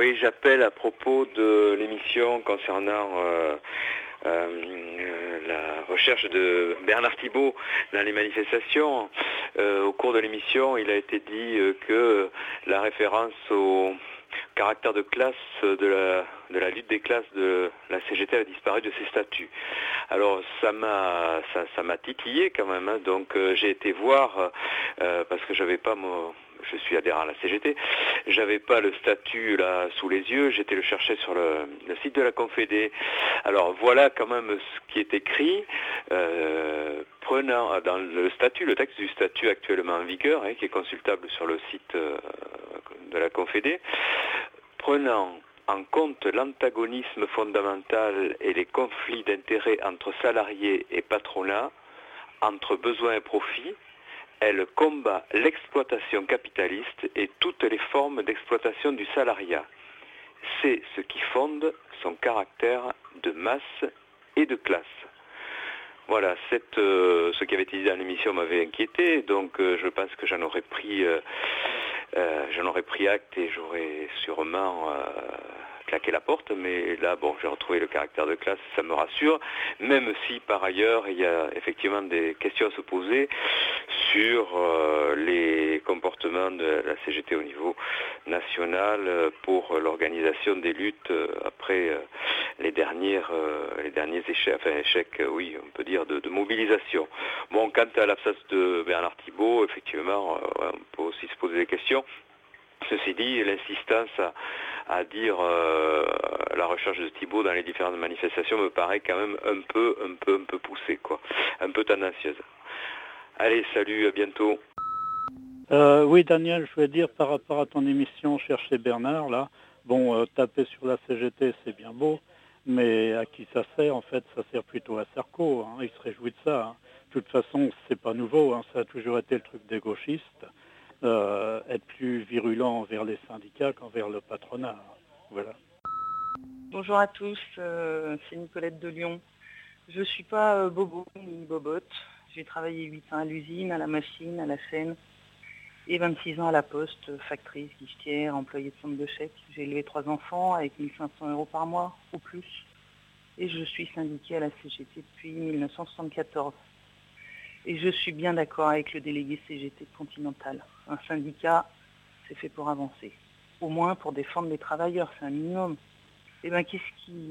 Oui, j'appelle à propos de l'émission concernant la recherche de Bernard Thibault dans les manifestations. Au cours de l'émission, il a été dit que la référence au caractère de classe de la lutte des classes de la CGT a disparu de ses statuts. Alors ça m'a titillé quand même, hein. Donc j'ai été voir parce que je suis adhérent à la CGT, j'avais pas le statut là sous les yeux, j'étais le chercher sur le site de la Confédé. Alors voilà quand même ce qui est écrit, prenant dans le texte du statut actuellement en vigueur, qui est consultable sur le site de la Confédé, prenant en compte l'antagonisme fondamental et les conflits d'intérêts entre salariés et patronat, entre besoins et profits, elle combat l'exploitation capitaliste et toutes les formes d'exploitation du salariat. C'est ce qui fonde son caractère de masse et de classe. Voilà, ce qui avait été dit dans l'émission m'avait inquiété, donc je pense que j'en aurais pris acte et j'aurais sûrement claqué la porte, mais là, j'ai retrouvé le caractère de classe, ça me rassure, même si par ailleurs, il y a effectivement des questions à se poser sur les comportements de la CGT au niveau national pour l'organisation des luttes après les derniers échecs, oui, on peut dire, de mobilisation. Bon, quant à l'absence de Bernard Thibault, effectivement, on peut aussi se poser des questions. Ceci dit, l'insistance à dire la recherche de Thibault dans les différentes manifestations me paraît quand même un peu poussée, quoi, un peu tendancieuse. Allez, salut, à bientôt. Oui, Daniel, je veux dire par rapport à ton émission Chercher Bernard, là, taper sur la CGT, c'est bien beau, mais à qui ça sert? En fait, ça sert plutôt à Sarko, hein, il se réjouit de ça. Hein. De toute façon, c'est pas nouveau, hein, ça a toujours été le truc des gauchistes. Être plus virulent envers les syndicats qu'envers le patronat. Voilà. Bonjour à tous, c'est Nicolette de Lyon. Je ne suis pas bobo ni bobotte. J'ai travaillé 8 ans à l'usine, à la machine, à la chaîne et 26 ans à la poste, factrice, guichetière, employée de centre de chèque. J'ai élevé 3 enfants avec 1 500 € par mois ou plus. Et je suis syndiquée à la CGT depuis 1974. Et je suis bien d'accord avec le délégué CGT de Continental. Un syndicat, c'est fait pour avancer. Au moins pour défendre les travailleurs, c'est un minimum. Eh bien, qu'est-ce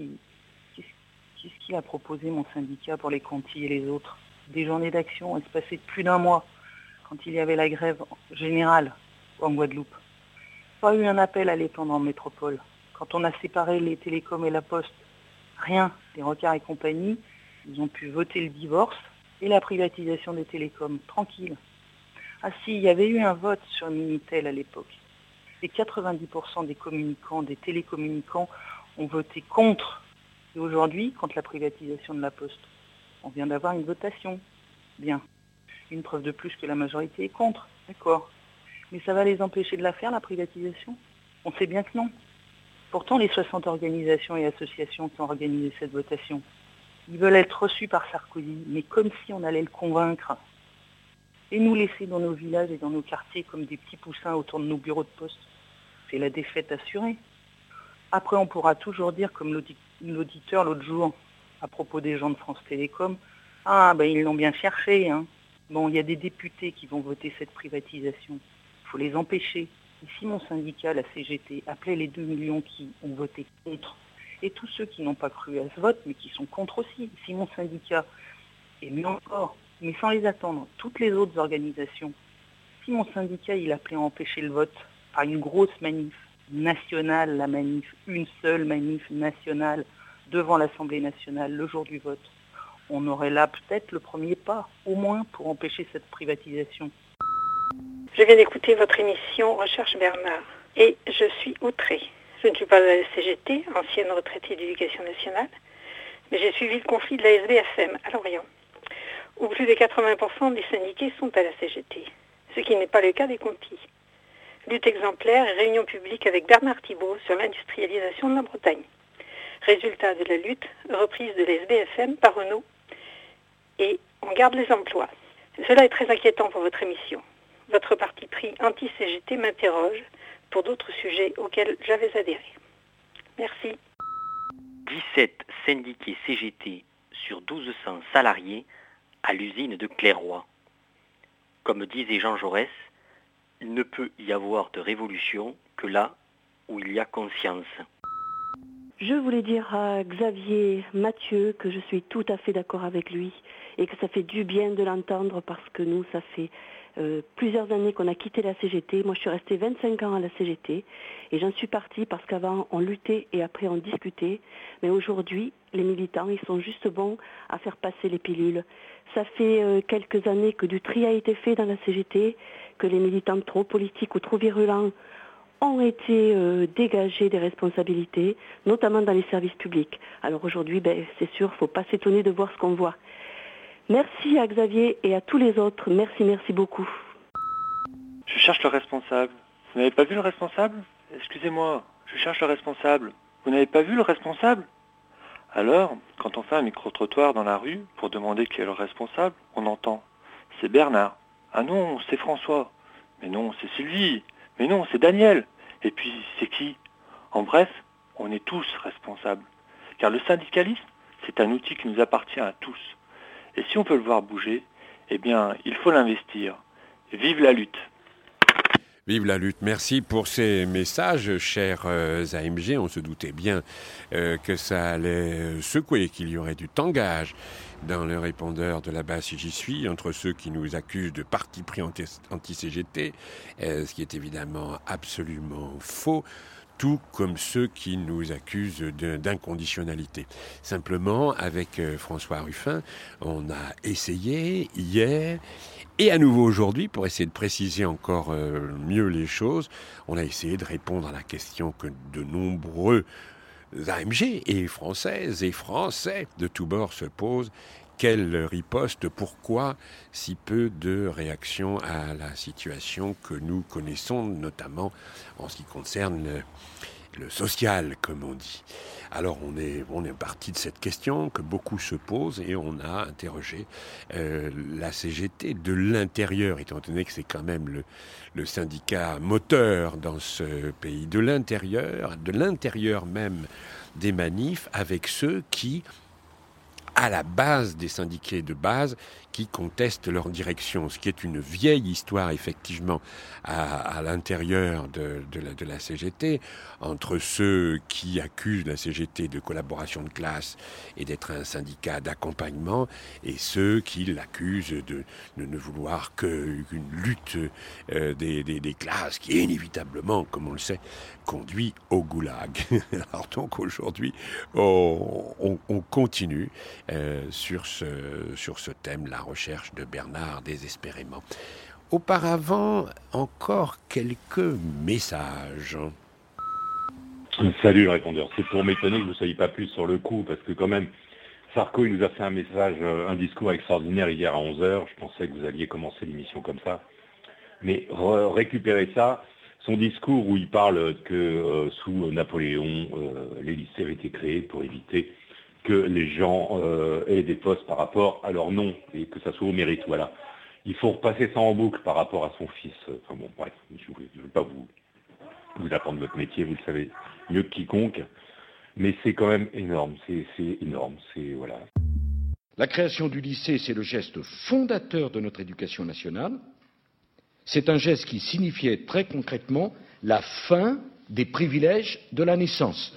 qu'il a proposé, mon syndicat, pour les contis et les autres? Des journées d'action espacées de plus d'1 mois, quand il y avait la grève générale en Guadeloupe. Pas eu un appel à l'étendre en métropole. Quand on a séparé les télécoms et la poste, rien. Les Rocard et compagnie, ils ont pu voter le divorce et la privatisation des télécoms, tranquille. Ah si, il y avait eu un vote sur Minitel à l'époque. Et 90% des communicants, des télécommunicants ont voté contre. Et aujourd'hui, contre la privatisation de la Poste, on vient d'avoir une votation. Bien. Une preuve de plus que la majorité est contre. D'accord. Mais ça va les empêcher de la faire, la privatisation? On sait bien que non. Pourtant, les 60 organisations et associations qui ont organisé cette votation, ils veulent être reçus par Sarkozy, mais comme si on allait le convaincre. Et nous laisser dans nos villages et dans nos quartiers comme des petits poussins autour de nos bureaux de poste. C'est la défaite assurée. Après, on pourra toujours dire, comme l'auditeur l'autre jour, à propos des gens de France Télécom, « Ah, ben ils l'ont bien cherché, hein. » Bon, il y a des députés qui vont voter cette privatisation. Il faut les empêcher. Et si mon syndicat, la CGT, appelait les 2 millions qui ont voté contre, et tous ceux qui n'ont pas cru à ce vote, mais qui sont contre aussi, si mon syndicat, et mieux encore, mais sans les attendre, toutes les autres organisations, si mon syndicat, il appelait à empêcher le vote par une grosse manif nationale, la manif, une seule manif nationale devant l'Assemblée nationale le jour du vote, on aurait là peut-être le premier pas, au moins pour empêcher cette privatisation. Je viens d'écouter votre émission Recherche Bernard et je suis outrée. Je ne suis pas à la CGT, ancienne retraitée d'éducation nationale, mais j'ai suivi le conflit de la SBFM à Lorient, où plus de 80% des syndiqués sont à la CGT, ce qui n'est pas le cas des contis. Lutte exemplaire et réunion publique avec Bernard Thibault sur l'industrialisation de la Bretagne. Résultat de la lutte, reprise de la SBFM par Renault et on garde les emplois. Cela est très inquiétant pour votre émission. Votre parti pris anti-CGT m'interroge pour d'autres sujets auxquels j'avais adhéré. Merci. 17 syndiqués CGT sur 1200 salariés à l'usine de Clairoy. Comme disait Jean Jaurès, il ne peut y avoir de révolution que là où il y a conscience. Je voulais dire à Xavier Mathieu que je suis tout à fait d'accord avec lui et que ça fait du bien de l'entendre parce que nous, ça fait plusieurs années qu'on a quitté la CGT. Moi, je suis restée 25 ans à la CGT et j'en suis partie parce qu'avant, on luttait et après, on discutait. Mais aujourd'hui, les militants, ils sont juste bons à faire passer les pilules. Ça fait quelques années que du tri a été fait dans la CGT, que les militants trop politiques ou trop virulents ont été dégagés des responsabilités, notamment dans les services publics. Alors aujourd'hui, c'est sûr, il ne faut pas s'étonner de voir ce qu'on voit. Merci à Xavier et à tous les autres. Merci beaucoup. Je cherche le responsable. Vous n'avez pas vu le responsable? Excusez-moi, je cherche le responsable. Vous n'avez pas vu le responsable? Alors, quand on fait un micro-trottoir dans la rue pour demander qui est le responsable, on entend « c'est Bernard ». Ah non, c'est François. Mais non, c'est Sylvie. Mais non, c'est Daniel. Et puis, c'est qui? En bref, on est tous responsables. Car le syndicalisme, c'est un outil qui nous appartient à tous. Et si on peut le voir bouger, eh bien, il faut l'investir. Vive la lutte! Vive la lutte. Merci pour ces messages, chers AMG. On se doutait bien que ça allait secouer, qu'il y aurait du tangage dans le répondeur de la base J'y suis, entre ceux qui nous accusent de parti pris anti-CGT, ce qui est évidemment absolument faux, tout comme ceux qui nous accusent d'inconditionnalité. Simplement, avec François Ruffin, on a essayé hier, et à nouveau aujourd'hui, pour essayer de préciser encore mieux les choses, on a essayé de répondre à la question que de nombreux AMG et Françaises et Français de tous bords se posent. Quelle riposte? Pourquoi si peu de réactions à la situation que nous connaissons, notamment en ce qui concerne le social, comme on dit. Alors on est parti de cette question que beaucoup se posent et on a interrogé la CGT de l'intérieur, étant donné que c'est quand même le syndicat moteur dans ce pays, de l'intérieur même des manifs, avec ceux qui, à la base des syndiqués de base, qui contestent leur direction, ce qui est une vieille histoire effectivement à l'intérieur de la CGT, entre ceux qui accusent la CGT de collaboration de classe et d'être un syndicat d'accompagnement et ceux qui l'accusent de ne vouloir qu'une lutte des classes qui inévitablement, comme on le sait, conduit au goulag. Alors donc aujourd'hui, on continue sur ce thème, la recherche de Bernard désespérément. Auparavant, encore quelques messages. Salut le répondeur, c'est pour m'étonner que vous ne soyez pas plus sur le coup, parce que quand même, Sarko il nous a fait un discours extraordinaire hier à 11h, je pensais que vous alliez commencer l'émission comme ça, mais récupérez ça, son discours où il parle que sous Napoléon, les lycées avaient été créés pour éviter que les gens aient des postes par rapport à leur nom et que ça soit au mérite. Voilà. Il faut repasser ça en boucle par rapport à son fils. Enfin bon, bref, je ne veux pas vous apprendre votre métier, vous le savez mieux que quiconque, mais c'est quand même énorme. C'est énorme. Voilà. La création du lycée, c'est le geste fondateur de notre éducation nationale. C'est un geste qui signifiait très concrètement la fin des privilèges de la naissance.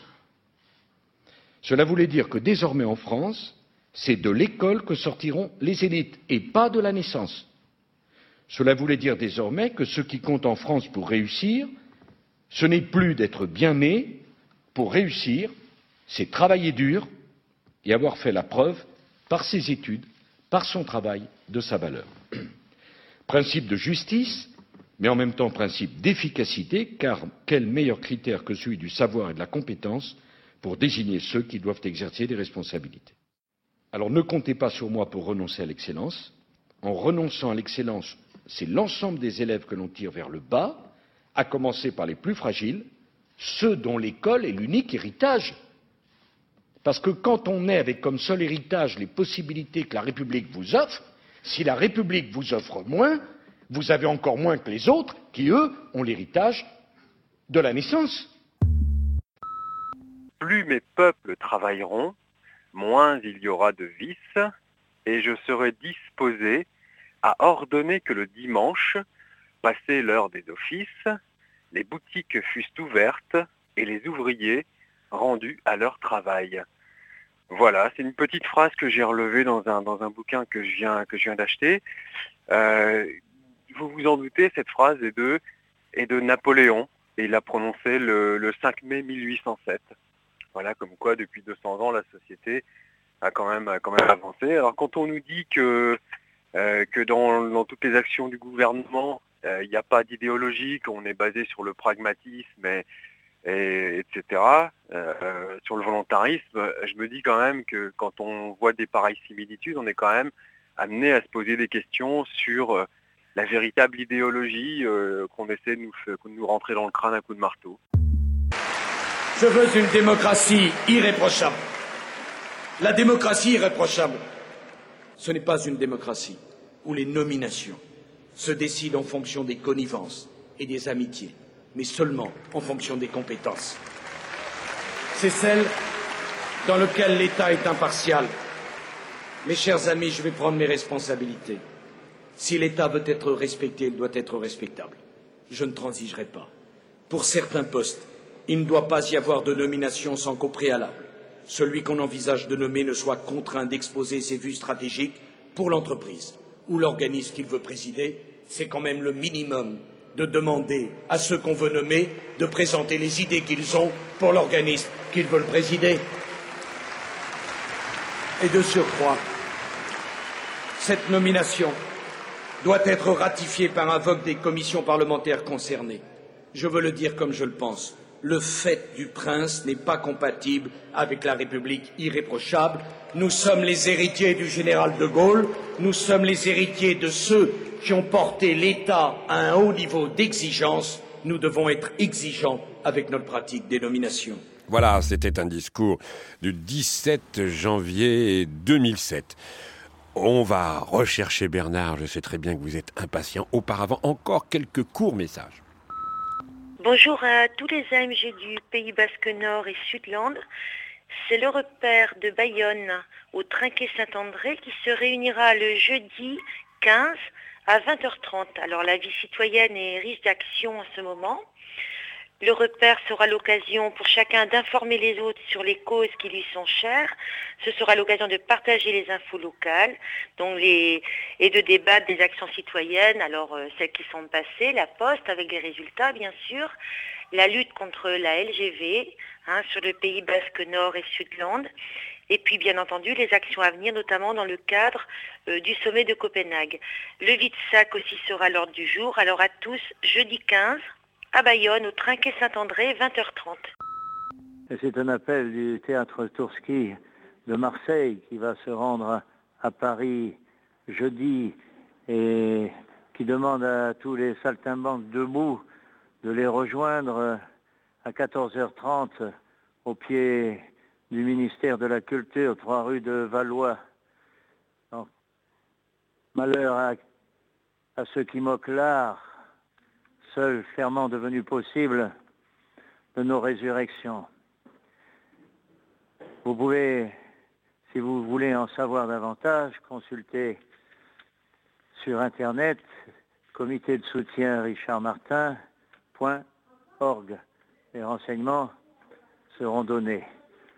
Cela voulait dire que désormais en France, c'est de l'école que sortiront les élites et pas de la naissance. Cela voulait dire désormais que ce qui compte en France pour réussir, ce n'est plus d'être bien né. Pour réussir, c'est travailler dur et avoir fait la preuve par ses études, par son travail, de sa valeur. Principe de justice, mais en même temps principe d'efficacité, car quel meilleur critère que celui du savoir et de la compétence pour désigner ceux qui doivent exercer des responsabilités. Alors ne comptez pas sur moi pour renoncer à l'excellence. En renonçant à l'excellence, c'est l'ensemble des élèves que l'on tire vers le bas, à commencer par les plus fragiles, ceux dont l'école est l'unique héritage. Parce que quand on est avec comme seul héritage les possibilités que la République vous offre, si la République vous offre moins, vous avez encore moins que les autres qui, eux, ont l'héritage de la naissance. plus mes peuples travailleront, moins il y aura de vices, et je serai disposé à ordonner que le dimanche, passé l'heure des offices, les boutiques fussent ouvertes et les ouvriers rendus à leur travail. Voilà, c'est une petite phrase que j'ai relevée dans un bouquin que je viens d'acheter. Vous vous en doutez, cette phrase est de Napoléon, et il l'a prononcée le 5 mai 1807. Voilà, comme quoi depuis 200 ans, la société a quand même avancé. Alors quand on nous dit que dans toutes les actions du gouvernement, il n'y a pas d'idéologie, qu'on est basé sur le pragmatisme, etc., sur le volontarisme, je me dis quand même que quand on voit des pareilles similitudes, on est quand même amené à se poser des questions sur la véritable idéologie qu'on essaie de nous rentrer dans le crâne à coups de marteau. Je veux une démocratie irréprochable. La démocratie irréprochable, ce n'est pas une démocratie où les nominations se décident en fonction des connivences et des amitiés, mais seulement en fonction des compétences. C'est celle dans laquelle l'État est impartial. Mes chers amis, je vais prendre mes responsabilités. Si l'État veut être respecté, il doit être respectable. Je ne transigerai pas. Pour certains postes, il ne doit pas y avoir de nomination sans qu'au préalable, celui qu'on envisage de nommer ne soit contraint d'exposer ses vues stratégiques pour l'entreprise ou l'organisme qu'il veut présider. C'est quand même le minimum de demander à ceux qu'on veut nommer de présenter les idées qu'ils ont pour l'organisme qu'ils veulent présider. Et de surcroît, cette nomination doit être ratifiée par un vote des commissions parlementaires concernées. Je veux le dire comme je le pense. Le fait du prince n'est pas compatible avec la République irréprochable. Nous sommes les héritiers du général de Gaulle. Nous sommes les héritiers de ceux qui ont porté l'État à un haut niveau d'exigence. Nous devons être exigeants avec notre pratique des nominations. Voilà, c'était un discours du 17 janvier 2007. On va rechercher Bernard, je sais très bien que vous êtes impatient. Auparavant, encore quelques courts messages. Bonjour à tous les AMG du Pays Basque Nord et Sud-Land. C'est le repère de Bayonne au Trinquet Saint-André qui se réunira le jeudi 15 à 20h30. Alors la vie citoyenne est riche d'action en ce moment. Le repère sera l'occasion pour chacun d'informer les autres sur les causes qui lui sont chères. Ce sera l'occasion de partager les infos locales et de débattre des actions citoyennes, alors celles qui sont passées, la poste avec des résultats bien sûr, la lutte contre la LGV sur le Pays Basque Nord et Sud-Land, et puis bien entendu les actions à venir, notamment dans le cadre du sommet de Copenhague. Le vide-sac aussi sera à l'ordre du jour, alors à tous, jeudi 15, à Bayonne, au Trinquet Saint-André, 20h30. Et c'est un appel du théâtre Tourski de Marseille qui va se rendre à Paris jeudi et qui demande à tous les saltimbanques debout de les rejoindre à 14h30 au pied du ministère de la Culture, 3 rue de Valois. Donc, malheur à ceux qui moquent l'art, seul ferment devenu possible de nos résurrections. Vous pouvez, si vous voulez en savoir davantage, consulter sur Internet comité de soutien richardmartin.org. Les renseignements seront donnés.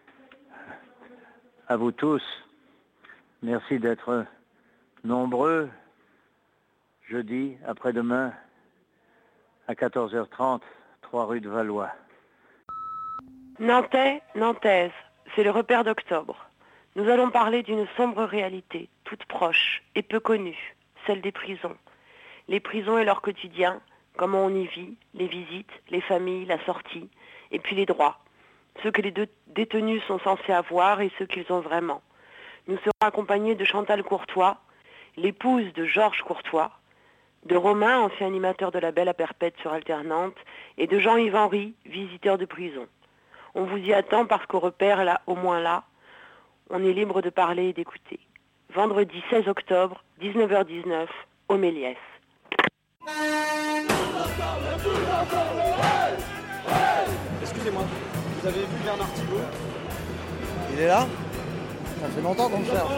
À vous tous, merci d'être nombreux jeudi, après-demain, à 14h30, 3 rue de Valois. Nantais, Nantaise, c'est le repère d'octobre. Nous allons parler d'une sombre réalité, toute proche et peu connue, celle des prisons. Les prisons et leur quotidien, comment on y vit, les visites, les familles, la sortie, et puis les droits. Ceux que les détenus sont censés avoir et ceux qu'ils ont vraiment. Nous serons accompagnés de Chantal Courtois, l'épouse de Georges Courtois, de Romain, ancien animateur de la Belle à Perpète sur Alternante, et de Jean-Yves Henry, visiteur de prison. On vous y attend parce qu'au repère, là, au moins là, on est libre de parler et d'écouter. Vendredi 16 octobre, 19h19, au Méliès. Excusez Excusez-moi, vous avez vu Bernard Thibault? Il est là? Ça fait longtemps qu'on le cherche.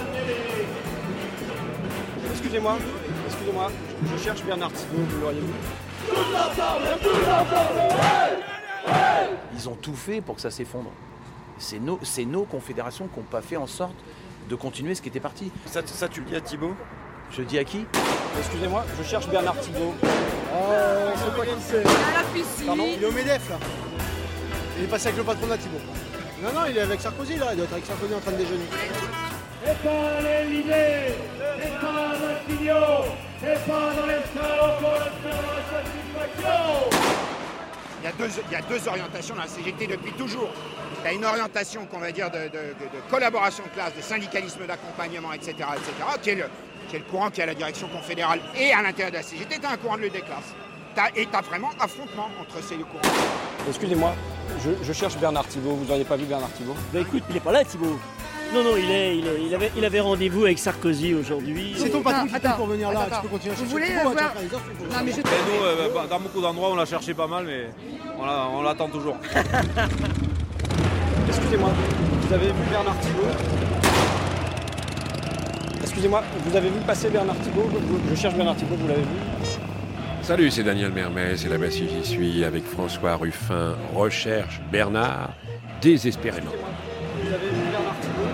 Excusez-moi, je cherche Bernard Thibault, vous l'auriez vu? Ils ont tout fait pour que ça s'effondre. C'est nos confédérations qui n'ont pas fait en sorte de continuer ce qui était parti. Ça tu le dis à Thibault? Je dis à qui? Excusez-moi, je cherche Bernard Thibault. C'est pas qui c'est. À la piscine. Pardon, il est au MEDEF là. Il est passé avec le patron de la Thibault. Non, il est avec Sarkozy là, il doit être avec Sarkozy en train de déjeuner. C'est pas l'Élysée, c'est pas Matignon, c'est pas dans les salons qu'on obtiendra satisfaction. Il y a deux orientations dans la CGT depuis toujours. Il y a une orientation qu'on va dire de collaboration de classe, de syndicalisme d'accompagnement, etc., qui est le courant qui est à la direction confédérale. Et à l'intérieur de la CGT, tu as un courant de lutte des classes. Et tu as vraiment affrontement entre ces deux courants. Excusez-moi, je cherche Bernard Thibault, vous n'auriez pas vu Bernard Thibault? Bah écoute, il n'est pas là Thibault. Non, il avait rendez-vous avec Sarkozy aujourd'hui. C'est ton patron qui pour venir là, tu peux continuer à chercher. Vous voulez voir... Non, mais nous, dans beaucoup d'endroits, on l'a cherché pas mal, mais on l'attend toujours. Excusez-moi, vous avez vu Bernard Thibault? Excusez-moi, vous avez vu passer Bernard Thibault? Je cherche Bernard Thibault, vous l'avez vu? Salut, c'est Daniel Mermez et là-bas si j'y suis avec François Ruffin. Recherche Bernard désespérément. Vous avez vu Bernard Thibault?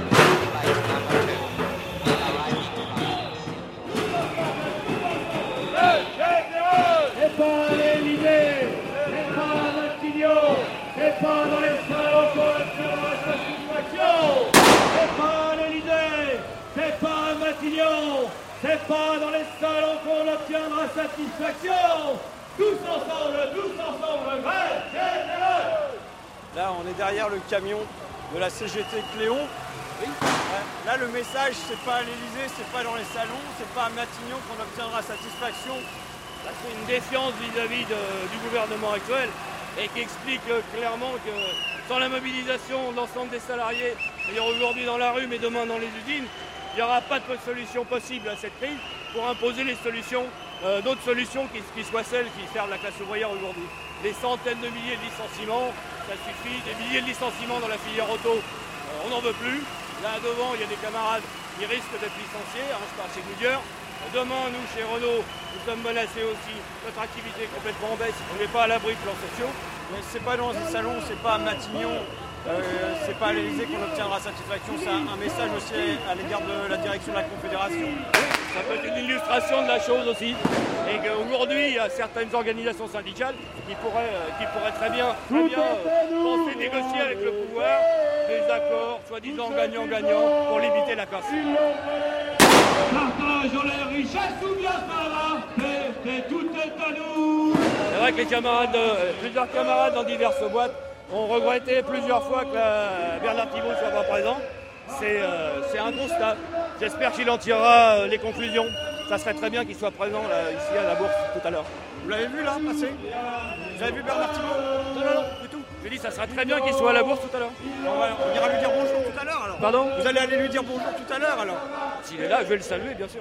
C'est pas l'Élysée, c'est pas Matignon, c'est pas dans les salons qu'on obtiendra satisfaction. C'est pas l'Élysée, c'est pas Matignon, c'est pas dans les salons qu'on obtiendra satisfaction. Tous ensemble, grève générale. Là, on est derrière le camion de la CGT Cléon. Oui. Là, le message, c'est pas à l'Élysée, c'est pas dans les salons, c'est pas à Matignon qu'on obtiendra satisfaction. Là, c'est une défiance vis-à-vis du gouvernement actuel et qui explique clairement que sans la mobilisation de l'ensemble des salariés, c'est-à-dire aujourd'hui dans la rue, mais demain dans les usines, il n'y aura pas de solution possible à cette crise pour imposer les solutions, d'autres solutions qui soient celles qui servent la classe ouvrière aujourd'hui. Des centaines de milliers de licenciements, ça suffit, des milliers de licenciements dans la filière auto, on n'en veut plus. Là devant, il y a des camarades qui risquent d'être licenciés, je parle chez Goodyear. Demain, nous, chez Renault, nous sommes menacés aussi. Notre activité est complètement en baisse, on n'est pas à l'abri de plans sociaux. Mais c'est pas dans les salons, c'est pas à Matignon, c'est pas à l'Élysée qu'on obtiendra satisfaction. C'est un message aussi à l'égard de la direction de la Confédération. Ça peut être une illustration de la chose aussi. Et qu'aujourd'hui, il y a certaines organisations syndicales qui pourraient très bien penser négocier avec le pouvoir des accords, soi-disant gagnant-gagnant, pour limiter la casse. Partageons les richesses ou bien ça va, et tout est à nous. C'est vrai que plusieurs camarades dans diverses boîtes ont regretté plusieurs fois que Bernard Thibault ne soit pas présent. C'est un constat. J'espère qu'il en tirera les conclusions. Ça serait très bien qu'il soit présent là, ici à la bourse tout à l'heure. Vous l'avez vu là, passer? Vous avez vu Bernard Thibault? Non, du tout. Je dis, ça serait très bien qu'il soit à la bourse tout à l'heure. On ira lui dire bonjour tout à l'heure alors. Pardon? Vous allez aller lui dire bonjour tout à l'heure alors. S'il est là, je vais le saluer bien sûr.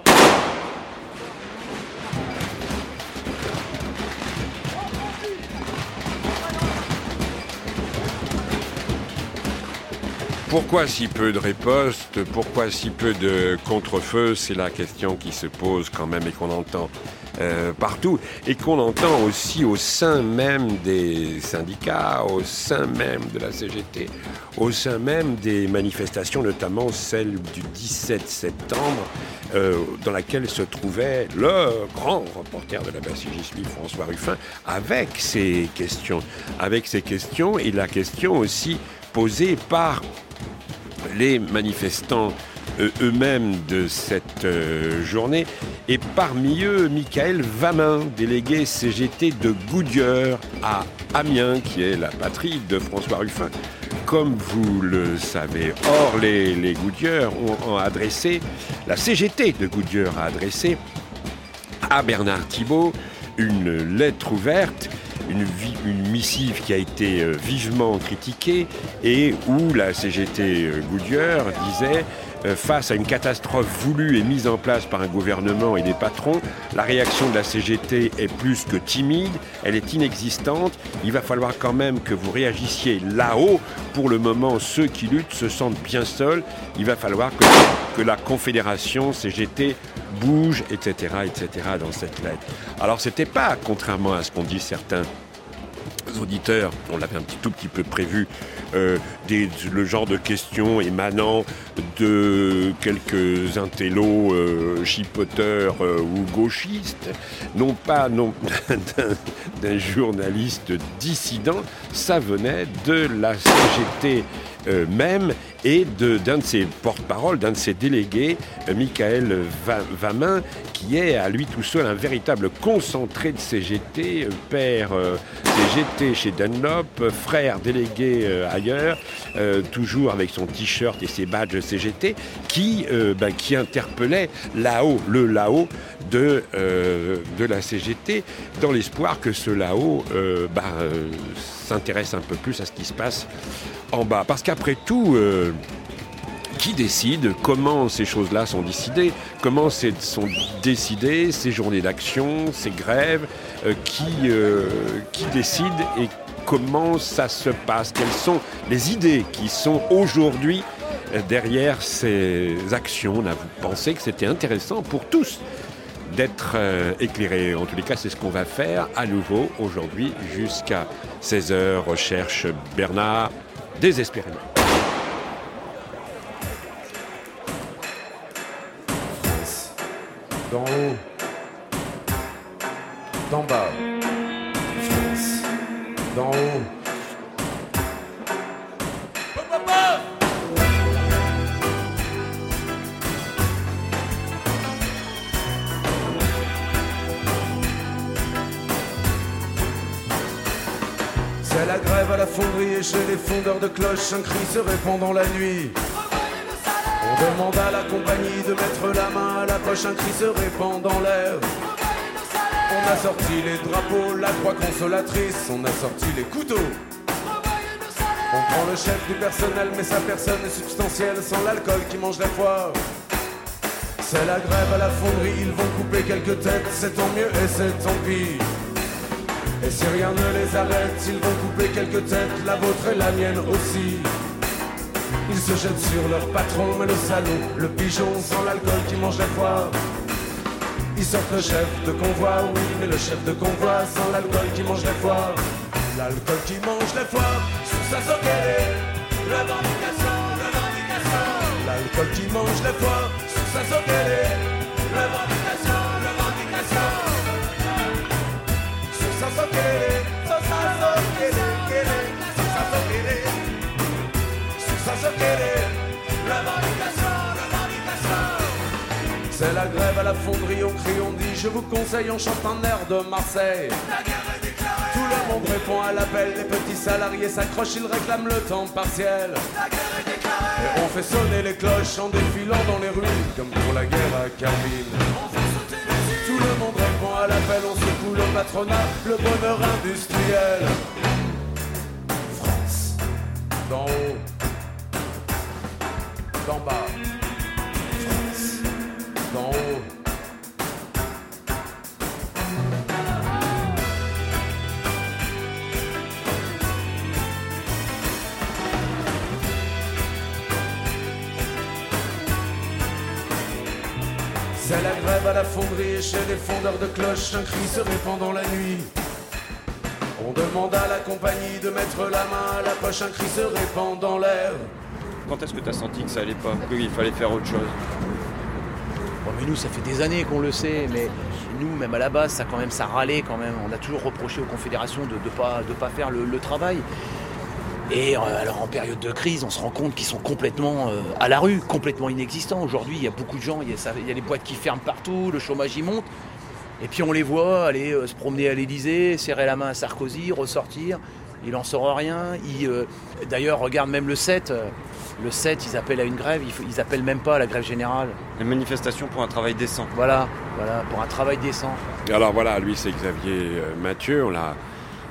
Pourquoi si peu de ripostes? Pourquoi si peu de contre-feu? C'est la question qui se pose quand même et qu'on entend partout et qu'on entend aussi au sein même des syndicats, au sein même de la CGT, au sein même des manifestations, notamment celle du 17 septembre, dans laquelle se trouvait le grand reporter de la base j'y suis, François Ruffin, avec ces questions et la question aussi posée par les manifestants eux-mêmes de cette journée, et parmi eux, Michael Vamin, délégué CGT de Goodyear à Amiens, qui est la patrie de François Ruffin. Comme vous le savez, or les Goodyear ont adressé, la CGT de Goodyear a adressé à Bernard Thibault une lettre ouverte, une missive qui a été vivement critiquée et où la CGT Goodyear disait face à une catastrophe voulue et mise en place par un gouvernement et des patrons. La réaction de la CGT est plus que timide, elle est inexistante. Il va falloir quand même que vous réagissiez là-haut. Pour le moment, ceux qui luttent se sentent bien seuls. Il va falloir que la Confédération CGT bouge, etc., dans cette lettre. Alors, c'était pas, contrairement à ce qu'ont dit certains auditeurs, on l'avait un tout petit peu prévu, le genre de questions émanant de quelques intellos chipoteurs ou gauchistes, non pas d'un journaliste dissident, ça venait de la CGT même et d'un de ses porte-parole, d'un de ses délégués, Michael Vamin, qui est à lui tout seul un véritable concentré de CGT, père CGT chez Dunlop, frère délégué ailleurs, toujours avec son t-shirt et ses badges CGT, qui interpellait là-haut de la CGT, dans l'espoir que ce là-haut s'intéresse un peu plus à ce qui se passe en bas. Parce qu'après tout, qui décide comment ces choses-là sont décidées, comment sont décidées ces journées d'action, ces grèves, qui décide et comment ça se passe, quelles sont les idées qui sont aujourd'hui derrière ces actions. On a pensé que c'était intéressant pour tous d'être éclairés. En tous les cas, c'est ce qu'on va faire à nouveau aujourd'hui jusqu'à 16h. Recherche Bernard, désespérément. D'en haut, d'en bas, France, d'en haut. C'est la grève à la fonderie et chez les fondeurs de cloches, un cri se répand dans la nuit. On demande à la compagnie de mettre la main à la poche, un cri se répand dans l'air. On a sorti les drapeaux, la croix consolatrice, on a sorti les couteaux. On prend le chef du personnel, mais sa personne est substantielle, sans l'alcool qui mange la foi. C'est la grève à la fonderie, ils vont couper quelques têtes, c'est tant mieux et c'est tant pis. Et si rien ne les arrête, ils vont couper quelques têtes, la vôtre et la mienne aussi. Ils se jettent sur leur patron, mais le salaud, le pigeon, sans l'alcool qui mange la foire. Ils sortent le chef de convoi, oui, mais le chef de convoi, sans l'alcool qui mange la foire. L'alcool qui mange la foire, sous sa soquette, revendication, revendication. L'alcool qui mange la foire, sous sa soquette, revendication, revendication. Sous sa soquette, sous sa soquette, sous sa soquette. C'est la grève à la fonderie, on crie, on dit, je vous conseille, on chante un air de Marseille. La guerre est déclarée. Tout le monde répond à l'appel, les petits salariés s'accrochent, ils réclament le temps partiel. La guerre est déclarée. Et on fait sonner les cloches en défilant dans les rues, comme pour la guerre à Carmine. Tout le monde répond à l'appel, on secoue le patronat, le bonheur industriel. France, d'en haut, d'en bas, France, d'en haut. C'est la grève à la fonderie et chez les fondeurs de cloches, un cri se répand dans la nuit. On demande à la compagnie de mettre la main à la poche, un cri se répand dans l'air. Quand est-ce que tu as senti que ça allait pas, qu'il fallait faire autre chose? Bon, mais nous, ça fait des années qu'on le sait, mais nous, même à la base, ça râlait quand même. On a toujours reproché aux confédérations de pas faire le travail. Et alors en période de crise, on se rend compte qu'ils sont complètement à la rue, complètement inexistants. Aujourd'hui, il y a beaucoup de gens, il y a des boîtes qui ferment partout, le chômage y monte. Et puis on les voit aller se promener à l'Élysée, serrer la main à Sarkozy, ressortir. Il n'en sort rien. D'ailleurs, regarde même le 7. Le 7, ils appellent à une grève, ils appellent même pas à la grève générale. Les manifestations pour un travail décent. Voilà, pour un travail décent. Alors voilà, lui c'est Xavier Mathieu, on l'a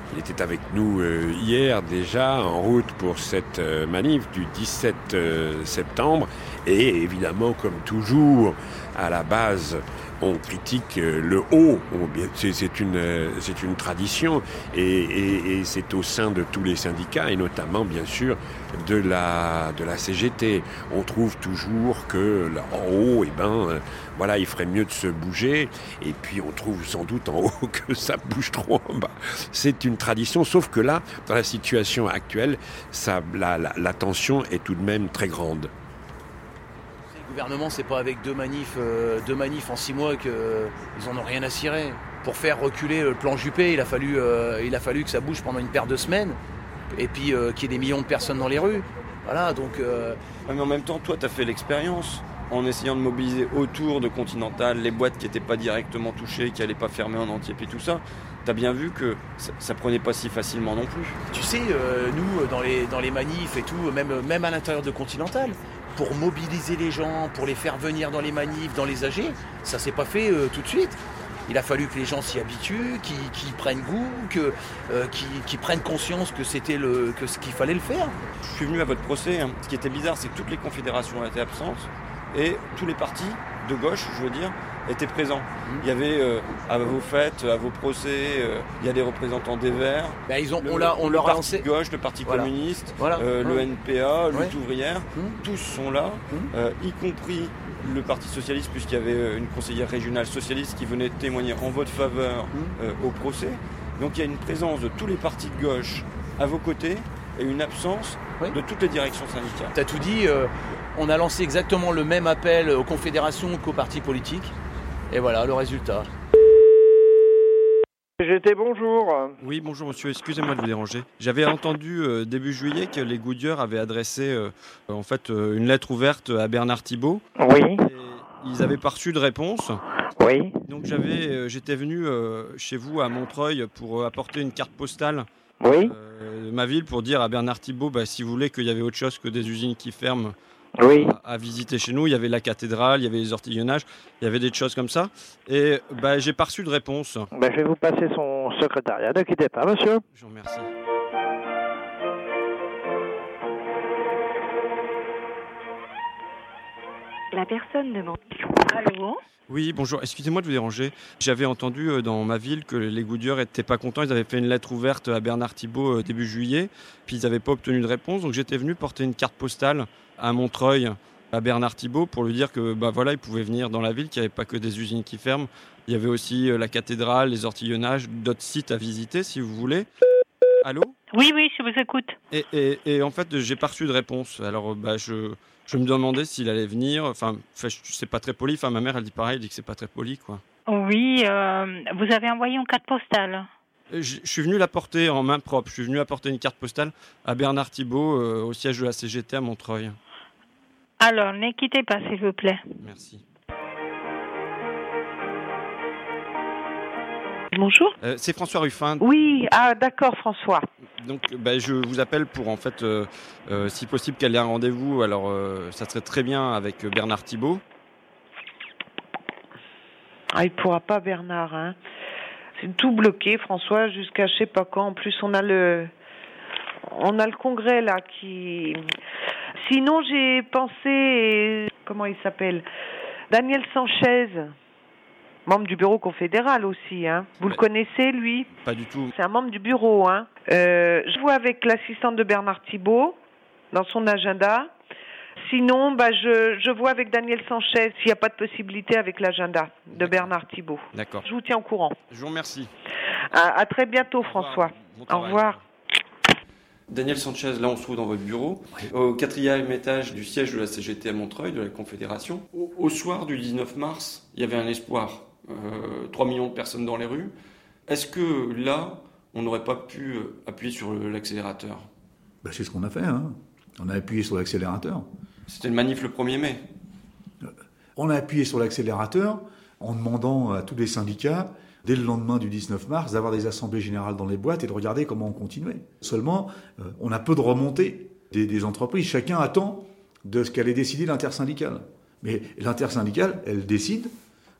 Il était avec nous hier déjà en route pour cette manif du 17 septembre. Et évidemment, comme toujours, à la base, on critique le haut. C'est une tradition et c'est au sein de tous les syndicats et notamment, bien sûr, de la CGT. On trouve toujours que en haut, voilà, il ferait mieux de se bouger. Et puis on trouve sans doute en haut que ça bouge trop en bas. C'est une tradition, sauf que là, dans la situation actuelle, la tension est tout de même très grande. Le gouvernement, c'est pas avec deux manifs en 6 mois qu'ils en ont rien à cirer. Pour faire reculer le plan Juppé, il a fallu que ça bouge pendant une paire de semaines, et puis qu'il y ait des millions de personnes dans les rues. Voilà, donc. Mais en même temps, toi, tu as fait l'expérience en essayant de mobiliser autour de Continental les boîtes qui n'étaient pas directement touchées, qui n'allaient pas fermer en entier, puis tout ça. T'as bien vu que ça prenait pas si facilement non plus. Tu sais, nous, dans les manifs et tout, même à l'intérieur de Continental, pour mobiliser les gens, pour les faire venir dans les manifs, dans les AG, ça s'est pas fait tout de suite. Il a fallu que les gens s'y habituent, qu'ils prennent goût, qu'ils prennent conscience que c'était ce qu'il fallait le faire. Je suis venu à votre procès. Ce qui était bizarre, c'est que toutes les confédérations étaient absentes et tous les partis de gauche, je veux dire, étaient présents. Il y avait à vos fêtes, à vos procès, il y a des représentants des Verts. On leur a lancé le parti de gauche, le Parti communiste, voilà. Le NPA, Lutte ouvrière, tous sont là, y compris le Parti socialiste, puisqu'il y avait une conseillère régionale socialiste qui venait témoigner en votre faveur au procès. Donc il y a une présence de tous les partis de gauche à vos côtés et une absence de toutes les directions syndicales. Tu as tout dit, on a lancé exactement le même appel aux confédérations qu'aux partis politiques. Et voilà le résultat. CGT, bonjour. Oui, bonjour monsieur, excusez-moi de vous déranger. J'avais entendu début juillet que les Goodyear avaient adressé une lettre ouverte à Bernard Thibault. Oui. Et ils avaient pas reçu de réponse. Oui. Donc j'étais venu chez vous à Montreuil pour apporter une carte postale de ma ville pour dire à Bernard Thibault si vous voulez qu'il y avait autre chose que des usines qui ferment. À visiter chez nous, il y avait la cathédrale, il y avait les ortillonnages, il y avait des choses comme ça. Et j'ai pas reçu de réponse. Je vais vous passer son secrétariat, ne quittez pas, monsieur. Je vous remercie. La personne demande. Allô ? Oui, bonjour, excusez-moi de vous déranger. J'avais entendu dans ma ville que les Goodyear n'étaient pas contents. Ils avaient fait une lettre ouverte à Bernard Thibault début juillet, puis ils n'avaient pas obtenu de réponse. Donc j'étais venu porter une carte postale à Montreuil à Bernard Thibault pour lui dire que il pouvait venir dans la ville, qu'il n'y avait pas que des usines qui ferment. Il y avait aussi la cathédrale, les ortillonnages, d'autres sites à visiter si vous voulez. Allô ? Oui, je vous écoute. Et en fait, j'ai pas reçu de réponse. Alors je me demandais s'il allait venir. C'est pas très poli. Ma mère, elle dit pareil, elle dit que c'est pas très poli, quoi. Oui, vous avez envoyé une carte postale. Je suis venu la porter en main propre. Je suis venu apporter une carte postale à Bernard Thibault au siège de la CGT à Montreuil. Alors, ne quittez pas, s'il vous plaît. Merci. Bonjour. C'est François Ruffin. Oui, d'accord, François. Donc, je vous appelle pour, si possible, caler un rendez-vous. Alors, ça serait très bien avec Bernard Thibault. Il ne pourra pas, Bernard. Hein. C'est tout bloqué, François, jusqu'à je sais pas quand. En plus, on a le congrès, là, qui... Sinon, j'ai pensé... Comment il s'appelle ? Daniel Sanchez. Membre du bureau confédéral aussi, hein. Vous le connaissez, lui ? Pas du tout. C'est un membre du bureau, hein. Je vois avec l'assistante de Bernard Thibault dans son agenda. Sinon, je vois avec Daniel Sanchez s'il n'y a pas de possibilité avec l'agenda de Bernard Thibault. D'accord. Je vous tiens au courant. Je vous remercie. À très bientôt, François. Au revoir. Daniel Sanchez, là on se trouve dans votre bureau, au 4e étage du siège de la CGT à Montreuil, de la Confédération. Au soir du 19 mars, il y avait un espoir. 3 millions de personnes dans les rues. Est-ce que là, on n'aurait pas pu appuyer sur l'accélérateur ? C'est ce qu'on a fait, hein. On a appuyé sur l'accélérateur. C'était le manif le 1er mai. On a appuyé sur l'accélérateur en demandant à tous les syndicats, dès le lendemain du 19 mars, d'avoir des assemblées générales dans les boîtes et de regarder comment on continuait. Seulement, on a peu de remontées des entreprises. Chacun attend de ce qu'allait décider l'intersyndicale. Mais l'intersyndicale, elle décide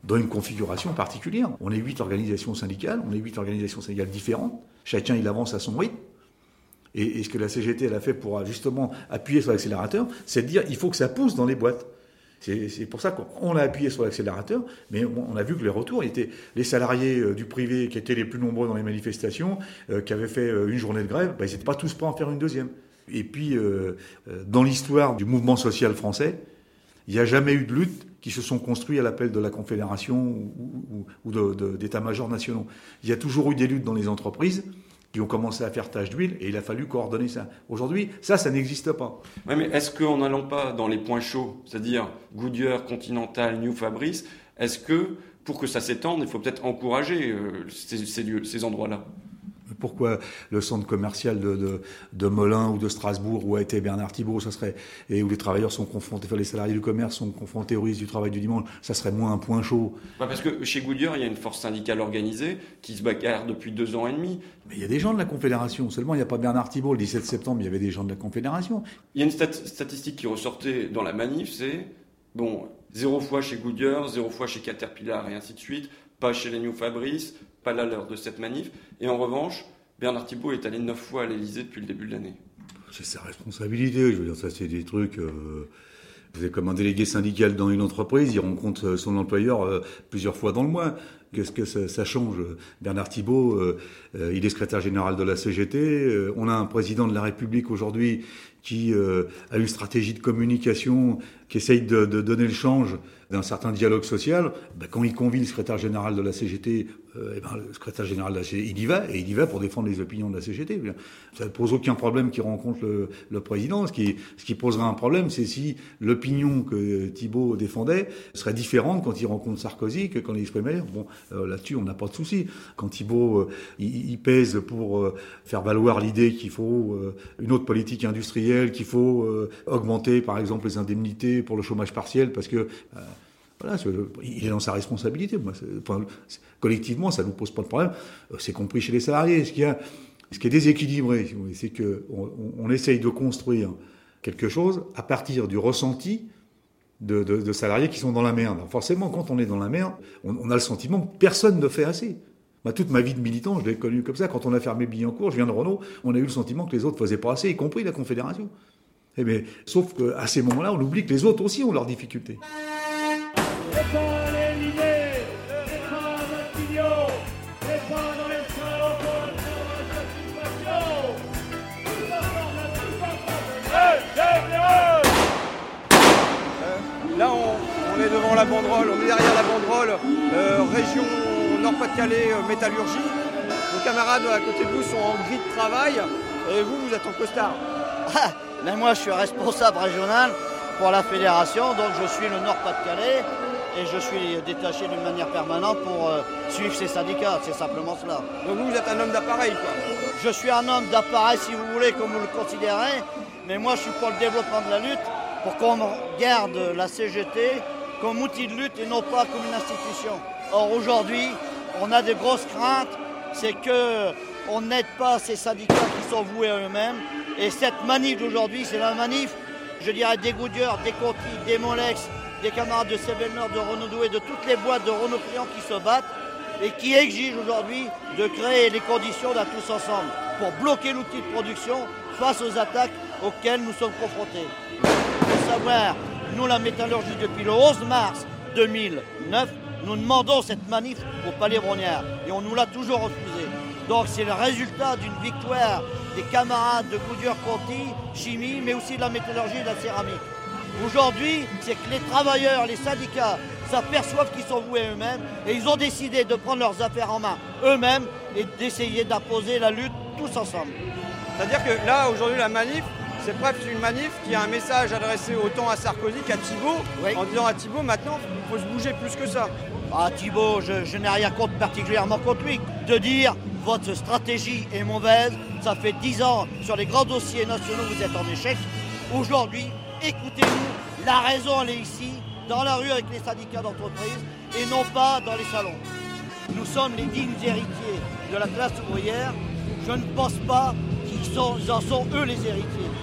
dans une configuration particulière. On est 8 organisations syndicales, différentes. Chacun, il avance à son rythme. Et ce que la CGT elle a fait pour justement appuyer sur l'accélérateur, c'est de dire il faut que ça pousse dans les boîtes. C'est pour ça qu'on a appuyé sur l'accélérateur, mais on a vu que les retours étaient les salariés du privé qui étaient les plus nombreux dans les manifestations, qui avaient fait une journée de grève, ils n'étaient pas tous prêts à en faire une deuxième. Et puis, dans l'histoire du mouvement social français, il n'y a jamais eu de lutte qui se sont construits à l'appel de la Confédération ou d'états-majors nationaux. Il y a toujours eu des luttes dans les entreprises qui ont commencé à faire tache d'huile, et il a fallu coordonner ça. Aujourd'hui, ça n'existe pas. Oui, mais est-ce qu'en n'allant pas dans les points chauds, c'est-à-dire Goodyear, Continental, New Fabrice, est-ce que, pour que ça s'étende, il faut peut-être encourager ces endroits-là ? Pourquoi le centre commercial de Melun ou de Strasbourg, où a été Bernard Thibault, et où les travailleurs sont confrontés, les salariés du commerce sont confrontés au risque du travail du dimanche, ça serait moins un point chaud. Parce que chez Goodyear, il y a une force syndicale organisée qui se bagarre depuis 2 ans et demi. Mais il y a des gens de la Confédération, seulement il n'y a pas Bernard Thibault. Le 17 septembre, il y avait des gens de la Confédération. Il y a une statistique qui ressortait dans la manif, c'est 0 fois chez Goodyear, 0 fois chez Caterpillar et ainsi de suite, pas chez les New Fabrice, pas là lors de cette manif. Et en revanche, Bernard Thibault est allé 9 fois à l'Élysée depuis le début de l'année. C'est sa responsabilité. Je veux dire, ça c'est des trucs... Vous êtes comme un délégué syndical dans une entreprise, il rencontre son employeur plusieurs fois dans le mois. Qu'est-ce que ça change ? Bernard Thibault, il est secrétaire général de la CGT. On a un président de la République aujourd'hui qui a une stratégie de communication qui essaye de donner le change d'un certain dialogue social. Quand il convie le secrétaire général de la CGT, le secrétaire général de la CGT, il y va pour défendre les opinions de la CGT. Ça ne pose aucun problème qu'il rencontre le président. Ce qui poserait un problème, c'est si l'opinion que Thibault défendait serait différente quand il rencontre Sarkozy que quand il exprimait. Là-dessus, on n'a pas de souci. Quand Thibault, il pèse pour faire valoir l'idée qu'il faut une autre politique industrielle, qu'il faut augmenter, par exemple, les indemnités pour le chômage partiel, parce que il est dans sa responsabilité. Collectivement, ça ne nous pose pas de problème. C'est compris chez les salariés. Ce qui est déséquilibré, c'est qu'on essaye de construire quelque chose à partir du ressenti de salariés qui sont dans la merde. Alors forcément, quand on est dans la merde, on a le sentiment que personne ne fait assez. Toute ma vie de militant, je l'ai connu comme ça. Quand on a fermé Billancourt, je viens de Renault, on a eu le sentiment que les autres ne faisaient pas assez, y compris la Confédération. Sauf qu'à ces moments-là, on oublie que les autres aussi ont leurs difficultés. Là, on est devant la banderole, on est derrière la banderole, région Nord-Pas-de-Calais, métallurgie. Vos camarades à côté de vous sont en gris de travail et vous êtes en costard. Mais moi, je suis responsable régional pour la fédération, donc je suis le Nord-Pas-de-Calais et je suis détaché d'une manière permanente pour suivre ces syndicats, c'est simplement cela. Donc vous êtes un homme d'appareil, quoi. Je suis un homme d'appareil, si vous voulez, comme vous le considérez, mais moi, je suis pour le développement de la lutte, pour qu'on garde la CGT comme outil de lutte et non pas comme une institution. Or, aujourd'hui, on a des grosses craintes, c'est qu'on n'aide pas ces syndicats qui sont voués à eux-mêmes. Et cette manif d'aujourd'hui, c'est la manif, je dirais, des Goodyear, des Conti, des Molex, des camarades de Sevenor, de Renault Douai, de toutes les boîtes de Renault clients qui se battent et qui exigent aujourd'hui de créer les conditions d'un tous ensemble pour bloquer l'outil de production face aux attaques auxquelles nous sommes confrontés. Il faut savoir, nous, la métallurgie, depuis le 11 mars 2009, nous demandons cette manif au Palais Brongniart et on nous l'a toujours refusé. Donc c'est le résultat d'une victoire des camarades de Goodyear, Conti, Chimie, mais aussi de la métallurgie et de la céramique. Aujourd'hui, c'est que les travailleurs, les syndicats s'aperçoivent qu'ils sont voués eux-mêmes et ils ont décidé de prendre leurs affaires en main eux-mêmes et d'essayer d'imposer la lutte tous ensemble. C'est-à-dire que là, aujourd'hui, la manif, c'est presque une manif qui a un message adressé autant à Sarkozy qu'à Thibault, oui. En disant à Thibault, maintenant, il faut se bouger plus que ça. Thibault, je n'ai rien contre, particulièrement contre lui. De dire, votre stratégie est mauvaise, ça fait 10 ans, sur les grands dossiers nationaux, vous êtes en échec. Aujourd'hui, écoutez-nous, la raison, elle est ici, dans la rue avec les syndicats d'entreprise, et non pas dans les salons. Nous sommes les dignes héritiers de la classe ouvrière. Je ne pense pas qu'ils en sont eux les héritiers.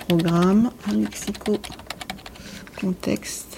Programme, un lexico, contexte,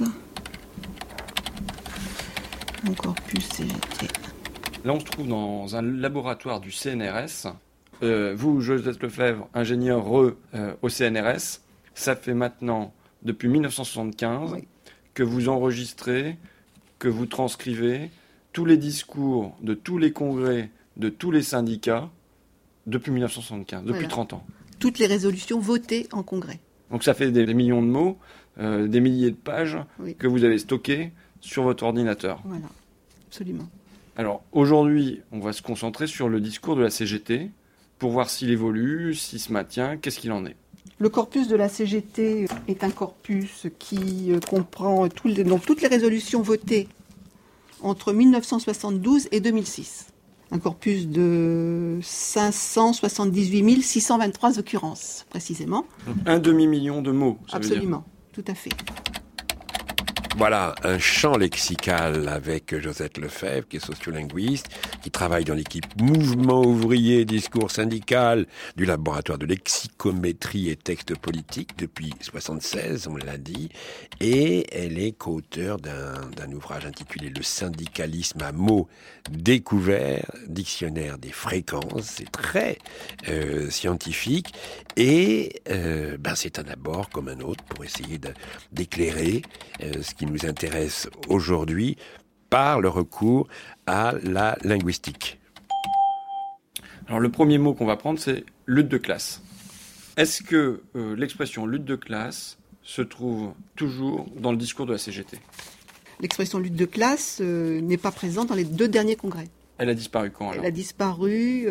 un corpus CGT. Là, on se trouve dans un laboratoire du CNRS. Vous, Josette Lefebvre, ingénieur au CNRS, ça fait maintenant, depuis 1975, que vous enregistrez, que vous transcrivez tous les discours de tous les congrès, de tous les syndicats, depuis 1975, depuis 30 ans. Toutes les résolutions votées en congrès. Donc ça fait des millions de mots, des milliers de pages que vous avez stockées sur votre ordinateur. Voilà, absolument. Alors aujourd'hui, on va se concentrer sur le discours de la CGT pour voir s'il évolue, s'il se maintient, qu'est-ce qu'il en est. Le corpus de la CGT est un corpus qui comprend donc toutes les résolutions votées entre 1972 et 2006. Un corpus de 578 623 occurrences, précisément. Donc un demi-million de mots, ça veut dire. Absolument, tout à fait. Voilà, un champ lexical avec Josette Lefebvre, qui est sociolinguiste, qui travaille dans l'équipe Mouvement ouvrier discours syndical du laboratoire de lexicométrie et texte politique depuis 1976, on l'a dit, et elle est co-auteure d'un ouvrage intitulé Le syndicalisme à mots découverts, dictionnaire des fréquences, c'est très scientifique, et c'est un abord comme un autre pour essayer d'éclairer ce qui nous intéresse aujourd'hui par le recours à la linguistique. Alors le premier mot qu'on va prendre, c'est lutte de classe. Est-ce que l'expression lutte de classe se trouve toujours dans le discours de la CGT ? L'expression lutte de classe n'est pas présente dans les 2 derniers congrès. Elle a disparu quand alors ? Elle a disparu.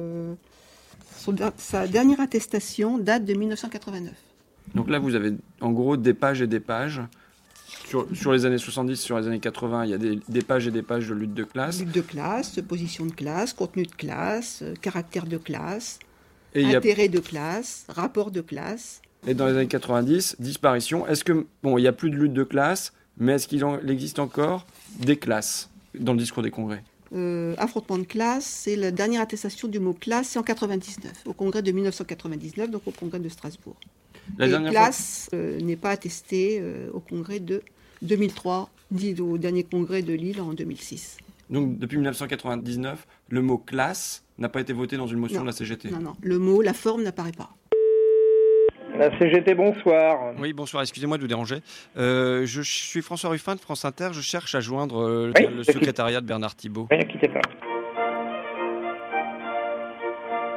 Sa dernière attestation date de 1989. Donc là, vous avez en gros des pages et des pages. Sur les années 70, sur les années 80, il y a des pages et des pages de lutte de classe. Lutte de classe, position de classe, contenu de classe, caractère de classe, intérêt de classe, rapport de classe. Et dans les années 90, disparition. Est-ce que, il n'y a plus de lutte de classe, mais est-ce qu'il existe encore des classes dans le discours des congrès ? Affrontement de classe, c'est la dernière attestation du mot classe, c'est en 99, au congrès de 1999, donc au congrès de Strasbourg. La classe n'est pas attestée au congrès de 2003, ni au dernier congrès de Lille en 2006. Donc depuis 1999, le mot classe n'a pas été voté dans une motion de la CGT ? Non, le mot, la forme n'apparaît pas. La CGT, bonsoir. Oui, bonsoir, excusez-moi de vous déranger. Je suis François Ruffin de France Inter, je cherche à joindre le secrétariat de Bernard Thibault. Oui, ne quittez pas. Allô ?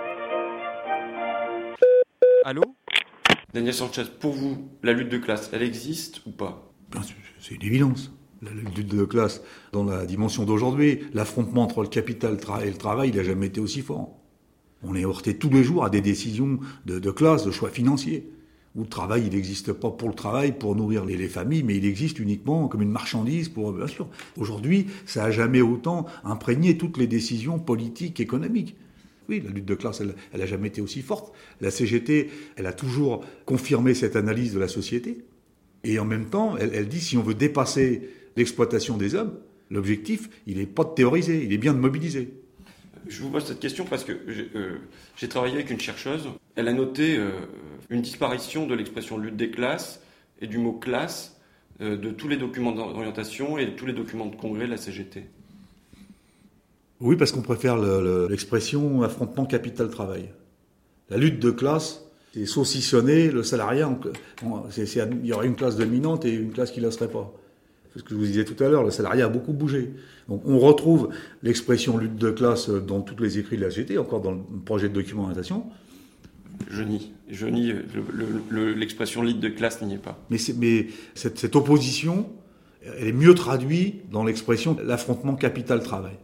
Daniel Sanchez, pour vous, la lutte de classe, elle existe ou pas ? C'est une évidence. La lutte de classe, dans la dimension d'aujourd'hui, l'affrontement entre le capital et le travail, il n'a jamais été aussi fort. On est heurté tous les jours à des décisions de classe, de choix financiers, où le travail, il n'existe pas pour le travail, pour nourrir les familles, mais il existe uniquement comme une marchandise pour, bien sûr. Aujourd'hui, ça n'a jamais autant imprégné toutes les décisions politiques, économiques. Oui, la lutte de classe, elle n'a jamais été aussi forte. La CGT, elle a toujours confirmé cette analyse de la société. Et en même temps, elle dit, si on veut dépasser l'exploitation des hommes, l'objectif, il n'est pas de théoriser, il est bien de mobiliser. Je vous pose cette question parce que j'ai travaillé avec une chercheuse. Elle a noté une disparition de l'expression lutte des classes et du mot classe de tous les documents d'orientation et de tous les documents de congrès de la CGT. Oui, parce qu'on préfère l'expression affrontement capital-travail. La lutte de classe, c'est saucissonner le salariat. Il y aurait une classe dominante et une classe qui ne la serait pas. C'est ce que je vous disais tout à l'heure, le salariat a beaucoup bougé. Donc on retrouve l'expression lutte de classe dans tous les écrits de la CGT, encore dans le projet de document d'orientation. Je nie l'expression lutte de classe n'y est pas. Mais cette opposition, elle est mieux traduite dans l'expression l'affrontement capital-travail.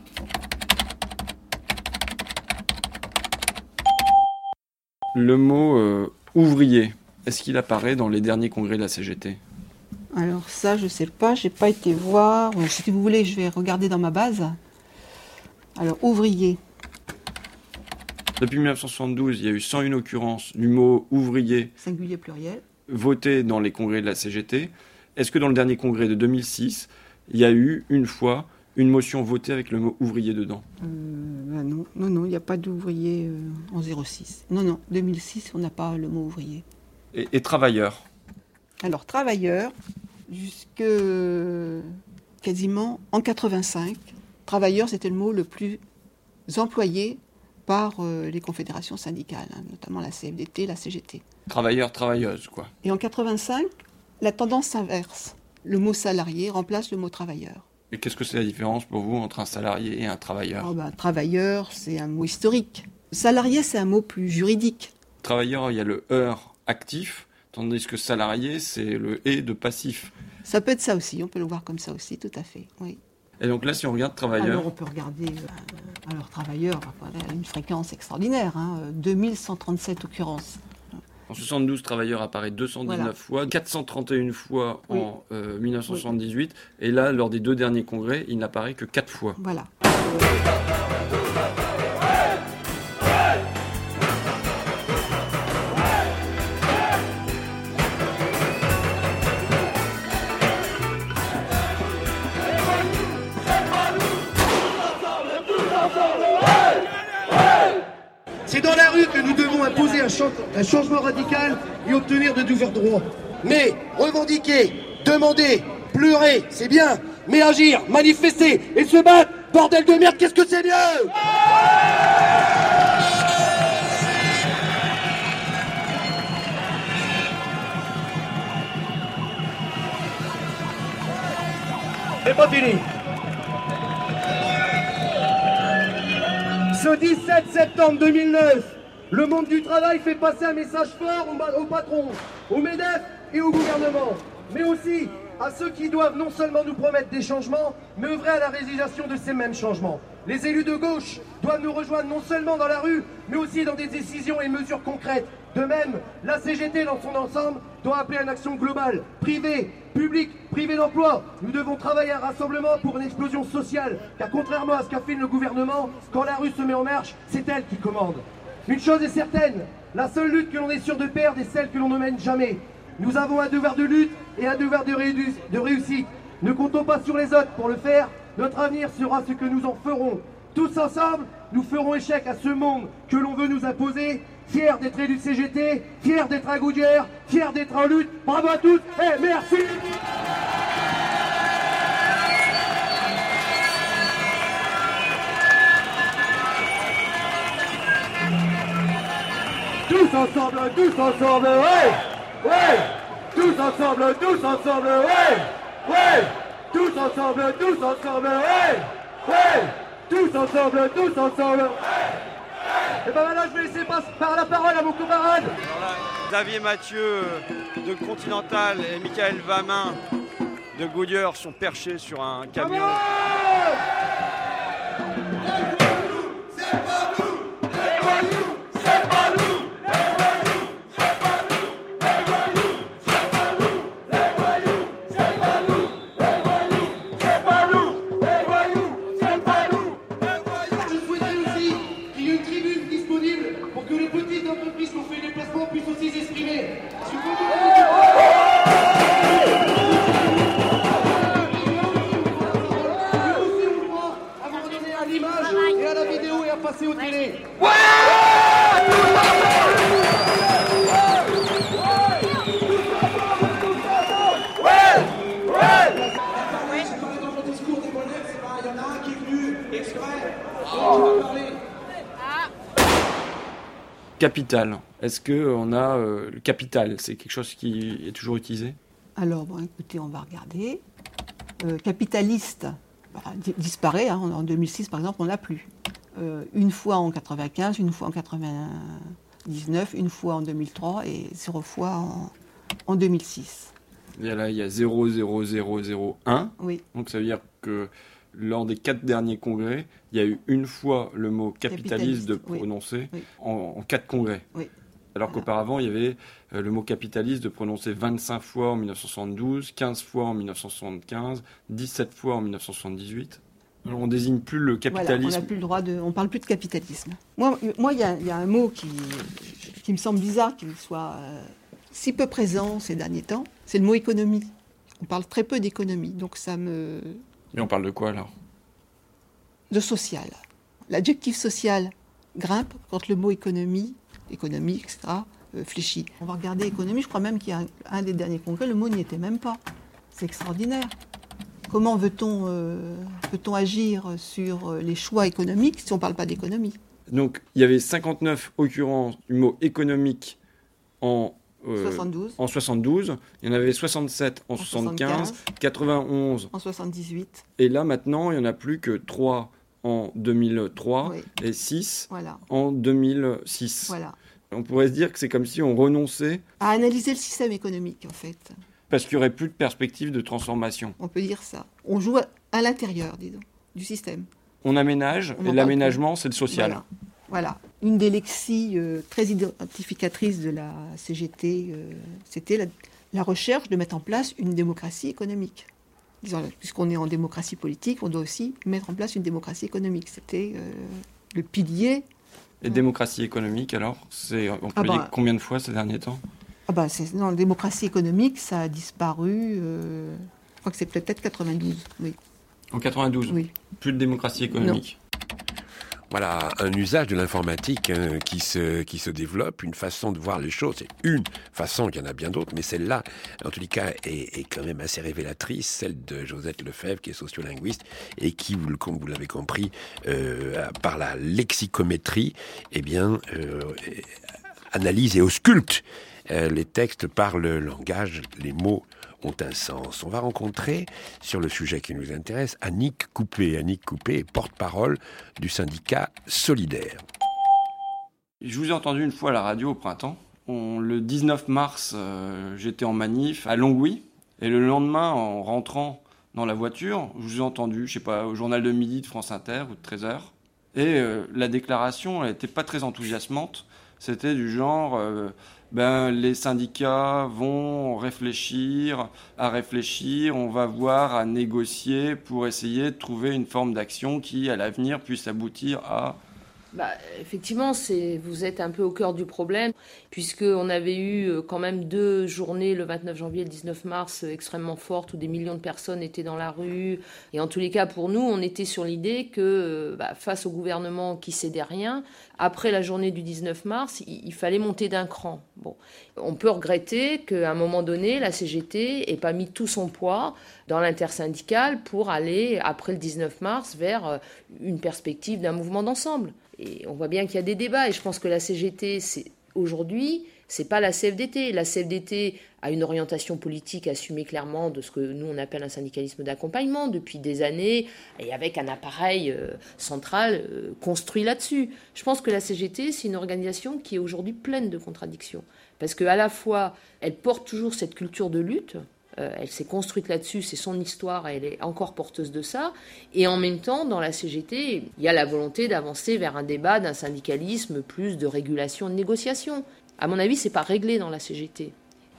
Le mot ouvrier, est-ce qu'il apparaît dans les derniers congrès de la CGT ? Alors ça, je ne sais pas, je n'ai pas été voir. Si vous voulez, je vais regarder dans ma base. Alors, ouvrier. Depuis 1972, il y a eu 101 occurrences du mot ouvrier. Singulier pluriel. Voté dans les congrès de la CGT. Est-ce que dans le dernier congrès de 2006, il y a eu une fois une motion votée avec le mot ouvrier dedans ? Non, il n'y a pas d'ouvrier en 06. Non, 2006, on n'a pas le mot ouvrier. Et travailleurs? Alors, travailleurs, jusque quasiment en 85, travailleurs, c'était le mot le plus employé par les confédérations syndicales, notamment la CFDT, la CGT. Travailleurs, travailleuses, quoi. Et en 85, la tendance s'inverse. Le mot salarié remplace le mot travailleur. Et qu'est-ce que c'est la différence pour vous entre un salarié et un travailleur? Travailleur, c'est un mot historique. Salarié, c'est un mot plus juridique. Travailleur, il y a le heure actif, tandis que salarié, c'est le et de passif. Ça peut être ça aussi, on peut le voir comme ça aussi, tout à fait, oui. Et donc là, si on regarde travailleur... Alors on peut regarder, travailleur, une fréquence extraordinaire, 2137 occurrences. En 72, travailleur apparaît 219 fois, 431 fois en 1978, et là, lors des 2 derniers congrès, il n'apparaît que 4 fois. Voilà. C'est dans la rue que nous devons imposer un changement radical et obtenir de nouveaux droits. Mais revendiquer, demander, pleurer, c'est bien. Mais agir, manifester et se battre, bordel de merde, qu'est-ce que c'est mieux ? C'est pas fini. Ce 17 septembre 2009, le monde du travail fait passer un message fort aux patrons, aux MEDEF et au gouvernement, mais aussi à ceux qui doivent non seulement nous promettre des changements, mais œuvrer à la réalisation de ces mêmes changements. Les élus de gauche doivent nous rejoindre non seulement dans la rue, mais aussi dans des décisions et mesures concrètes. De même, la CGT dans son ensemble doit appeler à une action globale, privée, publique, privée d'emploi. Nous devons travailler à un rassemblement pour une explosion sociale, car contrairement à ce qu'affirme le gouvernement, quand la rue se met en marche, c'est elle qui commande. Une chose est certaine, la seule lutte que l'on est sûr de perdre est celle que l'on ne mène jamais. Nous avons un devoir de lutte et un devoir de réussite. Ne comptons pas sur les autres pour le faire, notre avenir sera ce que nous en ferons. Tous ensemble, nous ferons échec à ce monde que l'on veut nous imposer. Fiers d'être élus CGT, fiers d'être à Goodyear, fiers d'être en lutte. Bravo à tous et merci. Tous ensemble, ouais, ouais. Tous ensemble, ouais, ouais. Tous ensemble, ouais, ouais. Tous ensemble. Et ben maintenant, je vais laisser par la parole à mon camarade. Xavier Mathieu de Continental et Michael Vamin de Goodyear sont perchés sur un camion. Capital. Est-ce qu'on a le capital? C'est quelque chose qui est toujours utilisé? Alors, écoutez, on va regarder. Capitaliste disparaît. En 2006, par exemple, on l'a plus. Une fois en 95, une fois en 99, une fois en 2003 et 0 fois en 2006. Et là, il y a 0,0001. Oui. Donc ça veut dire que lors des 4 derniers congrès, il y a eu une fois le mot capitaliste de prononcer en 4 congrès. Oui. Alors qu'auparavant, il y avait le mot capitaliste de prononcer 25 fois en 1972, 15 fois en 1975, 17 fois en 1978. Alors on désigne plus le capitalisme. Voilà, on n'a plus le droit on parle plus de capitalisme. Moi, il y a un mot qui me semble bizarre qu'il soit si peu présent ces derniers temps. C'est le mot économie. On parle très peu d'économie, donc ça me... Mais on parle de quoi alors? De social. L'adjectif social grimpe quand le mot économie, etc., fléchi. On va regarder économie, je crois même qu'il y a un des derniers congrès, le mot n'y était même pas. C'est extraordinaire. Comment veut-on agir sur les choix économiques si on ne parle pas d'économie ? Donc, il y avait 59 occurrences du mot économique en 72. Il y en avait 67 en 75, 91 en 78. Et là, maintenant, il n'y en a plus que 3 en 2003 et 6 en 2006. Voilà. On pourrait se dire que c'est comme si on renonçait à analyser le système économique, en fait. Parce qu'il n'y aurait plus de perspective de transformation. On peut dire ça. On joue à l'intérieur, disons, du système. On aménage, et l'aménagement, c'est le social. Voilà. Une des lexies très identificatrices de la CGT, c'était la recherche de mettre en place une démocratie économique. Disons, puisqu'on est en démocratie politique, on doit aussi mettre en place une démocratie économique. C'était le pilier. Et démocratie économique, alors, c'est employé combien de fois ces derniers temps ? Non, la démocratie économique, ça a disparu, je crois que c'est peut-être 92, oui. En 92 ? Oui. Plus de démocratie économique ? Voilà, un usage de l'informatique qui se développe, une façon de voir les choses. C'est une façon, il y en a bien d'autres, mais celle-là, en tous les cas, est quand même assez révélatrice, celle de Josette Lefebvre, qui est sociolinguiste, et qui, comme vous l'avez compris, par la lexicométrie, analyse et ausculte les textes par le langage, les mots ont un sens. On va rencontrer, sur le sujet qui nous intéresse, Annick Coupé. Annick Coupé est porte-parole du syndicat Solidaire. Je vous ai entendu une fois à la radio au printemps. Le 19 mars, j'étais en manif à Longwy. Et le lendemain, en rentrant dans la voiture, je vous ai entendu, je sais pas, au journal de midi de France Inter ou de 13h. Et la déclaration, elle n'était pas très enthousiasmante. C'était du genre... les syndicats vont réfléchir, on va voir, à négocier pour essayer de trouver une forme d'action qui, à l'avenir, puisse aboutir à... Effectivement, vous êtes un peu au cœur du problème, puisqu'on avait eu quand même 2 journées, le 29 janvier et le 19 mars, extrêmement fortes, où des millions de personnes étaient dans la rue. Et en tous les cas, pour nous, on était sur l'idée que, face au gouvernement qui cédait rien, après la journée du 19 mars, il fallait monter d'un cran. Bon. On peut regretter qu'à un moment donné, la CGT n'ait pas mis tout son poids dans l'intersyndicale pour aller, après le 19 mars, vers une perspective d'un mouvement d'ensemble. Et on voit bien qu'il y a des débats, et je pense que la CGT, aujourd'hui, c'est pas la CFDT. La CFDT a une orientation politique assumée clairement de ce que nous on appelle un syndicalisme d'accompagnement depuis des années, et avec un appareil central construit là-dessus. Je pense que la CGT, c'est une organisation qui est aujourd'hui pleine de contradictions, parce qu'à la fois, elle porte toujours cette culture de lutte. Elle s'est construite là-dessus, c'est son histoire, elle est encore porteuse de ça. Et en même temps, dans la CGT, il y a la volonté d'avancer vers un débat d'un syndicalisme plus de régulation, de négociation. À mon avis, c'est pas réglé dans la CGT.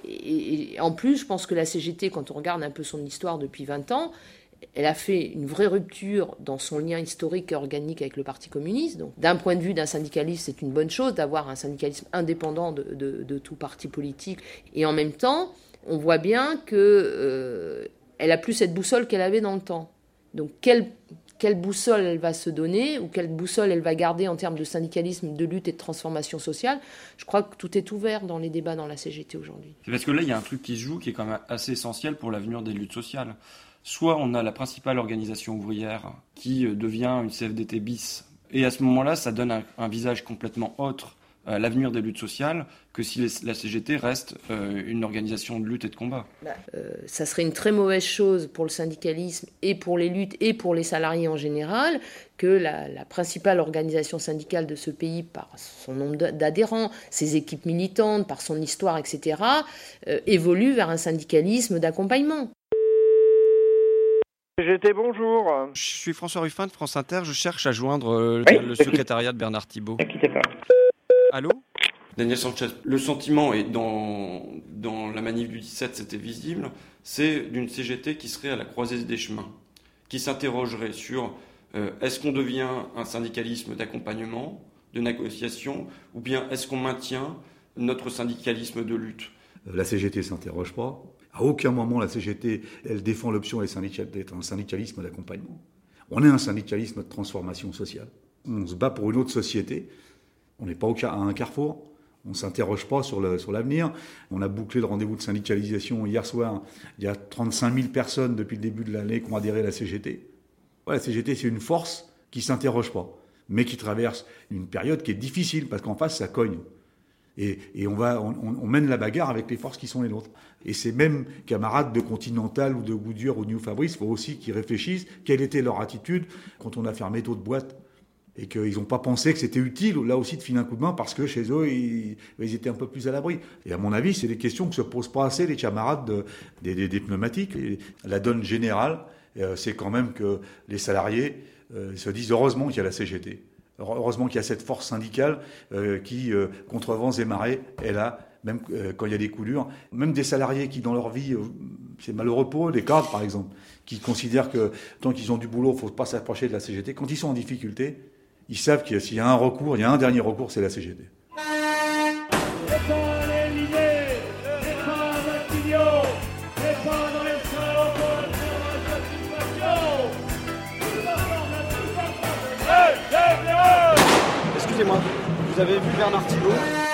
Et en plus, je pense que la CGT, quand on regarde un peu son histoire depuis 20 ans, elle a fait une vraie rupture dans son lien historique et organique avec le Parti communiste. Donc, d'un point de vue d'un syndicalisme, c'est une bonne chose d'avoir un syndicalisme indépendant de tout parti politique. Et en même temps, on voit bien qu'elle n'a plus cette boussole qu'elle avait dans le temps. Donc quelle boussole elle va se donner, ou quelle boussole elle va garder en termes de syndicalisme, de lutte et de transformation sociale? Je crois que tout est ouvert dans les débats dans la CGT aujourd'hui. C'est parce que là, il y a un truc qui se joue qui est quand même assez essentiel pour l'avenir des luttes sociales. Soit on a la principale organisation ouvrière qui devient une CFDT bis, et à ce moment-là, ça donne un visage complètement autre à l'avenir des luttes sociales que si la CGT reste une organisation de lutte et de combat. Ça serait une très mauvaise chose pour le syndicalisme et pour les luttes et pour les salariés en général que la principale organisation syndicale de ce pays, par son nombre d'adhérents, ses équipes militantes, par son histoire, etc., évolue vers un syndicalisme d'accompagnement. CGT, bonjour. Je suis François Ruffin de France Inter, je cherche à joindre le secrétariat de Bernard Thibault. Ne quittez pas. Allô ? Daniel Sanchez, le sentiment, et dans la manif du 17 c'était visible, c'est d'une CGT qui serait à la croisée des chemins, qui s'interrogerait sur est-ce qu'on devient un syndicalisme d'accompagnement, de négociation, ou bien est-ce qu'on maintient notre syndicalisme de lutte ? La CGT ne s'interroge pas. À aucun moment la CGT, elle défend l'option d'être un syndicalisme d'accompagnement. On est un syndicalisme de transformation sociale. On se bat pour une autre société. On n'est pas à un carrefour. On ne s'interroge pas sur l'avenir. On a bouclé le rendez-vous de syndicalisation hier soir. Il y a 35 000 personnes depuis le début de l'année qui ont adhéré à la CGT. Ouais, la CGT, c'est une force qui ne s'interroge pas, mais qui traverse une période qui est difficile, parce qu'en face, ça cogne. Et on mène la bagarre avec les forces qui sont les nôtres. Et ces mêmes camarades de Continental ou de Goodyear ou de New Fabrics, il faut aussi qu'ils réfléchissent quelle était leur attitude quand on a fermé d'autres boîtes. Et qu'ils n'ont pas pensé que c'était utile, là aussi, de filer un coup de main, parce que chez eux, ils étaient un peu plus à l'abri. Et à mon avis, c'est des questions que ne se posent pas assez les camarades des pneumatiques. Et la donne générale, c'est quand même que les salariés se disent heureusement qu'il y a la CGT. Heureusement qu'il y a cette force syndicale qui, contre vents et marées, est là, même quand il y a des coups durs. Même des salariés qui, dans leur vie, c'est malheureux pour eux, des cadres par exemple, qui considèrent que tant qu'ils ont du boulot, il ne faut pas s'approcher de la CGT. Quand ils sont en difficulté, ils savent qu'il s'il y a un recours, il y a un dernier recours, c'est la CGT. Excusez-moi, vous avez vu Bernard Thibault ?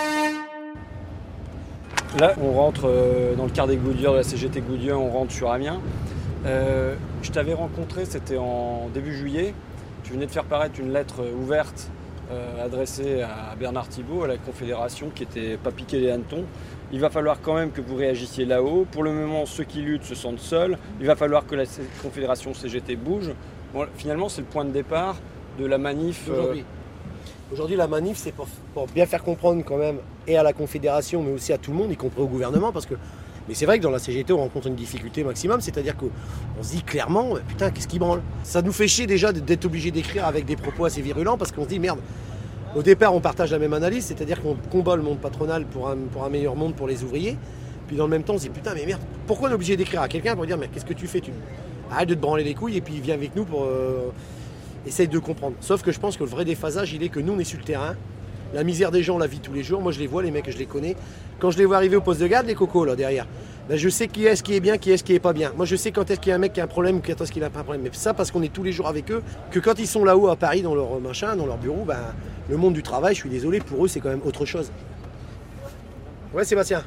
Là, on rentre dans le quart des Goodyear, de la CGT Goodyear, on rentre sur Amiens. Je t'avais rencontré, c'était en début juillet. Tu venais de faire paraître une lettre ouverte adressée à Bernard Thibault, à la Confédération, qui n'était pas piqué les hannetons. Il va falloir quand même que vous réagissiez là-haut. Pour le moment, ceux qui luttent se sentent seuls. Il va falloir que la Confédération CGT bouge. Bon, finalement, c'est le point de départ de la manif. Aujourd'hui, la manif, c'est pour bien faire comprendre quand même, et à la Confédération, mais aussi à tout le monde, y compris au gouvernement, parce que... Mais c'est vrai que dans la CGT, on rencontre une difficulté maximum, c'est-à-dire qu'on se dit clairement, putain, qu'est-ce qui branle ? Ça nous fait chier déjà d'être obligé d'écrire avec des propos assez virulents, parce qu'on se dit, merde, au départ, on partage la même analyse, c'est-à-dire qu'on combat le monde patronal pour un meilleur monde pour les ouvriers, puis dans le même temps, on se dit, putain, mais merde, pourquoi on est obligé d'écrire à quelqu'un pour dire, mais qu'est-ce que tu fais ? Arrête de te branler les couilles, et puis viens avec nous pour... Essaye de comprendre. Sauf que je pense que le vrai déphasage, il est que nous, on est sur le terrain. La misère des gens, on la vit tous les jours. Moi, je les vois, les mecs, je les connais. Quand je les vois arriver au poste de garde, les cocos, là, derrière, ben, je sais qui est-ce qui est bien, qui est-ce qui est pas bien. Moi, je sais quand est-ce qu'il y a un mec qui a un problème ou quand est-ce qu'il n'a pas un problème. Mais ça, parce qu'on est tous les jours avec eux, que quand ils sont là-haut à Paris, dans leur machin, dans leur bureau, ben, le monde du travail, je suis désolé, pour eux, c'est quand même autre chose. Ouais, Sébastien.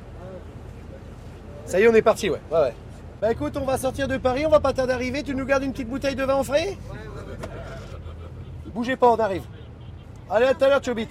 Ça y est, on est parti, ouais. Ouais. Bah écoute, on va sortir de Paris, on va pas tarder d'arriver. Tu nous gardes une petite bouteille de vin en frais ? Bougez pas, on arrive. Allez, à tout à l'heure, Chobit.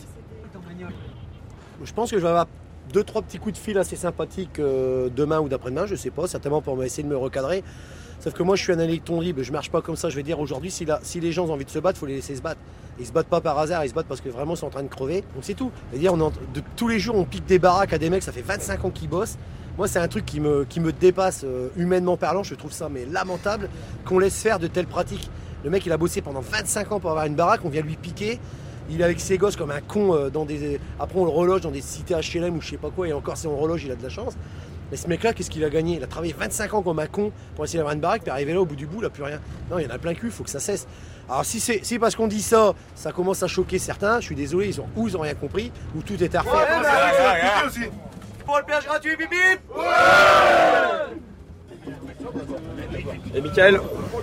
Je pense que je vais avoir 2-3 petits coups de fil assez sympathiques demain ou d'après-demain, je sais pas, certainement pour essayer de me recadrer. Sauf que moi, je suis un électron libre, je marche pas comme ça. Je vais dire aujourd'hui, si les gens ont envie de se battre, il faut les laisser se battre. Ils se battent pas par hasard, ils se battent parce que vraiment, ils sont en train de crever. Donc c'est tout. C'est-à-dire, tous les jours, on pique des baraques à des mecs, ça fait 25 ans qu'ils bossent. Moi, c'est un truc qui me dépasse humainement parlant. Je trouve ça mais lamentable qu'on laisse faire de telles pratiques. Le mec, il a bossé pendant 25 ans pour avoir une baraque, on vient lui piquer. Il est avec ses gosses comme un con Après, on le reloge dans des cités HLM ou je sais pas quoi, et encore, si on reloge, il a de la chance. Mais ce mec-là, qu'est-ce qu'il a gagné ? Il a travaillé 25 ans comme un con pour essayer d'avoir une baraque, puis arriver là, au bout du bout, il n'a plus rien. Non, il y en a plein cul, il faut que ça cesse. Alors, si parce qu'on dit ça, ça commence à choquer certains, je suis désolé, ils ont rien compris, ou tout est à refaire. Aussi. Pour le péage gratuit, bip bip. Et Mickaël ?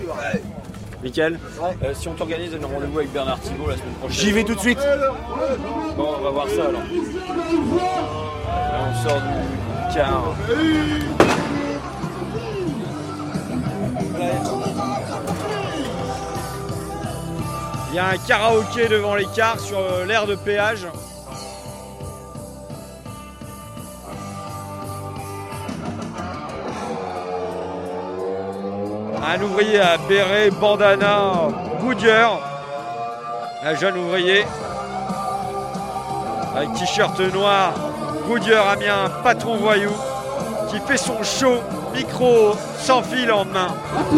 Si on t'organise un rendez-vous avec Bernard Thibault la semaine prochaine. J'y vais tout de suite. Bon, on va voir ça alors. Là, on sort du car. Il y a un karaoké devant les cars sur l'aire de péage. Un ouvrier à béret, bandana, Goodyear. Un jeune ouvrier avec t-shirt noir, Goodyear Amiens, patron voyou, qui fait son show, micro sans fil en main.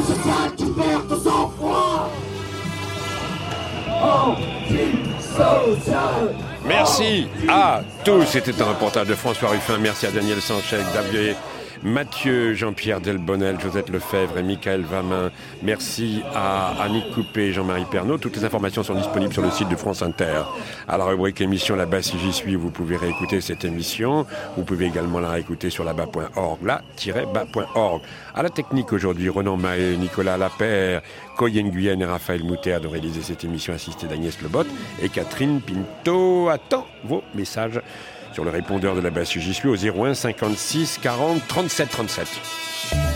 Merci à tous. C'était un reportage de François Ruffin. Merci à Daniel Sanchez, Xavier Mathieu, Jean-Pierre Delbonnel, Josette Lefebvre et Michael Vamin. Merci à Annick Coupé et Jean-Marie Pernaud. Toutes les informations sont disponibles sur le site de France Inter. À la rubrique émission Là-bas si j'y suis, vous pouvez réécouter cette émission. Vous pouvez également la réécouter sur là-bas.org, là-bas.org. À la technique aujourd'hui, Renan Mahé, Nicolas Lapère, Coyen Guyenne et Raphaël Moutet de réaliser cette émission assistée d'Agnès Lebot et Catherine Pinto. Attends vos messages sur le répondeur de la Basse Gislou au 01 56 40 37 37.